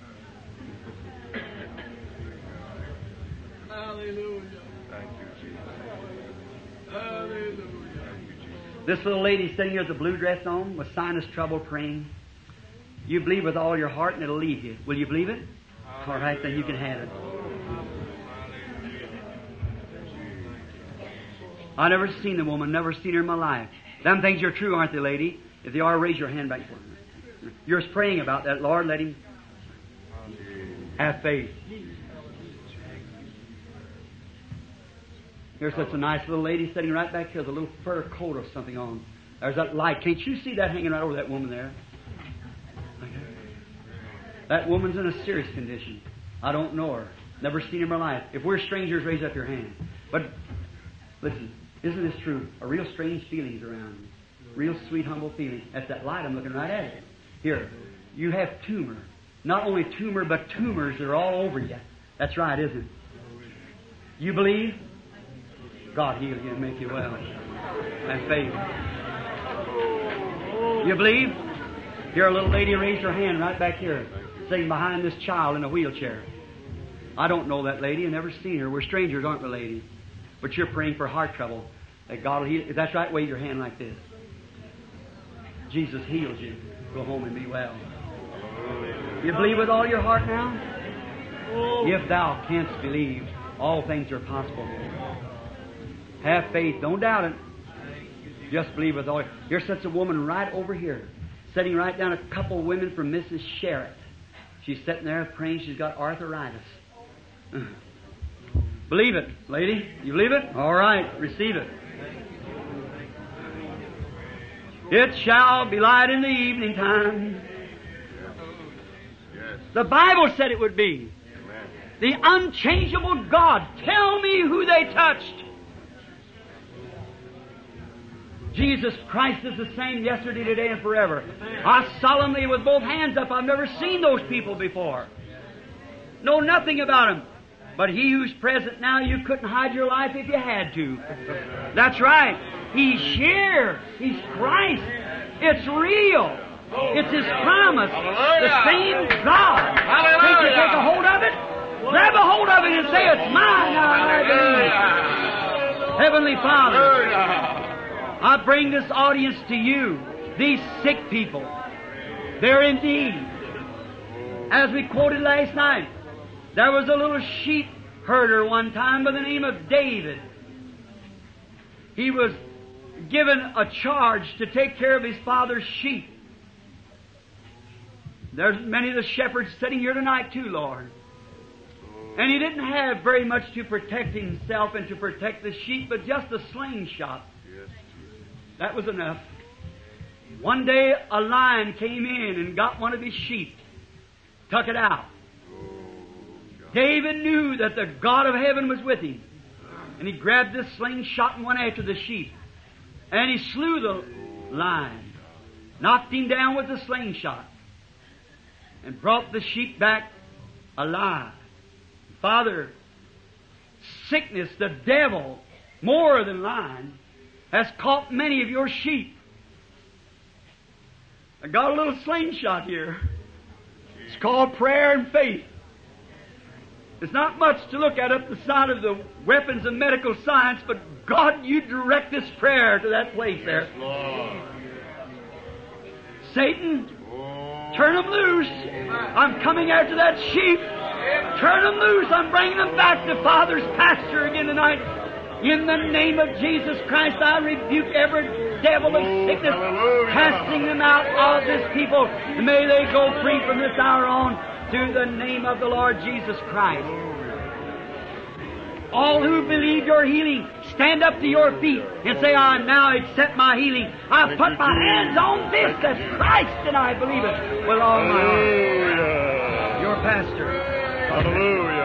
Hallelujah. Thank you, Jesus. Hallelujah. Thank you, Jesus. This little lady sitting here with the blue dress on, with sinus trouble, praying. You believe with all your heart and it'll leave you. Will you believe it? All right, then you can have it. I never seen the woman, never seen her in my life. Them things are true, aren't they, lady? If they are, raise your hand back for me. You're praying about that. Lord, let him have faith. Here's such a nice little lady sitting right back here with a little fur coat or something on. There's that light. Can't you see that hanging right over that woman there? That woman's in a serious condition. I don't know her. Never seen her in my life. If we're strangers, raise up your hand. But listen, isn't this true? A real strange feelings around you. Real sweet, humble feeling. That's that light. I'm looking right at it. Here, you have tumor. Not only tumor, but tumors that are all over you. That's right, isn't it? You believe? God heal you and make you well. Have faith. You believe? Here, a little lady raised her hand right back here, sitting behind this child in a wheelchair. I don't know that lady. I've never seen her. We're strangers, aren't we, lady? But you're praying for heart trouble. That God will heal. If that's right, wave your hand like this. Jesus heals you. Go home and be well. You believe with all your heart now? If thou canst believe, all things are possible. Have faith. Don't doubt it. Just believe with all. Here's such a woman right over here, sitting right down a couple of women from Mrs. Sherritt. She's sitting there praying. She's got arthritis. Believe it, lady. You believe it? All right. Receive it. It shall be light in the evening time. Yes. The Bible said it would be. Amen. The unchangeable God. Tell me who they touched. Jesus Christ is the same yesterday, today, and forever. I solemnly, with both hands up, I've never seen those people before. Know nothing about them. But He who's present now, you couldn't hide your life if you had to. That's right. He's here. He's Christ. It's real. It's His promise. The same God. Can't you take a hold of it? Grab a hold of it and say, it's mine now, I believe. Heavenly Father, I bring this audience to you, these sick people. They're in need. As we quoted last night, there was a little sheep herder one time by the name of David. He was given a charge to take care of his father's sheep. There's many of the shepherds sitting here tonight too, Lord. And he didn't have very much to protect himself and to protect the sheep, but just a slingshot. Yes. That was enough. One day a lion came in and got one of his sheep, took it out. David knew that the God of heaven was with him. And he grabbed this slingshot and went after the sheep. And he slew the lion, knocked him down with the slingshot, and brought the sheep back alive. Father, sickness, the devil, more than lion, has caught many of your sheep. I got a little slingshot here. It's called prayer and faith. It's not much to look at up the side of the weapons of medical science, but God, you direct this prayer to that place there. Lord. Satan, turn them loose. I'm coming after that sheep. Turn them loose. I'm bringing them back to Father's pasture again tonight. In the name of Jesus Christ, I rebuke every devil of sickness, hallelujah. casting them out of this people. May they go free from this hour on through the name of the Lord Jesus Christ. All who believe your healing, stand up to your feet and say, I now accept my healing. I put my hands on this as Christ, and I believe it with all my heart. Hallelujah. Your pastor. Hallelujah.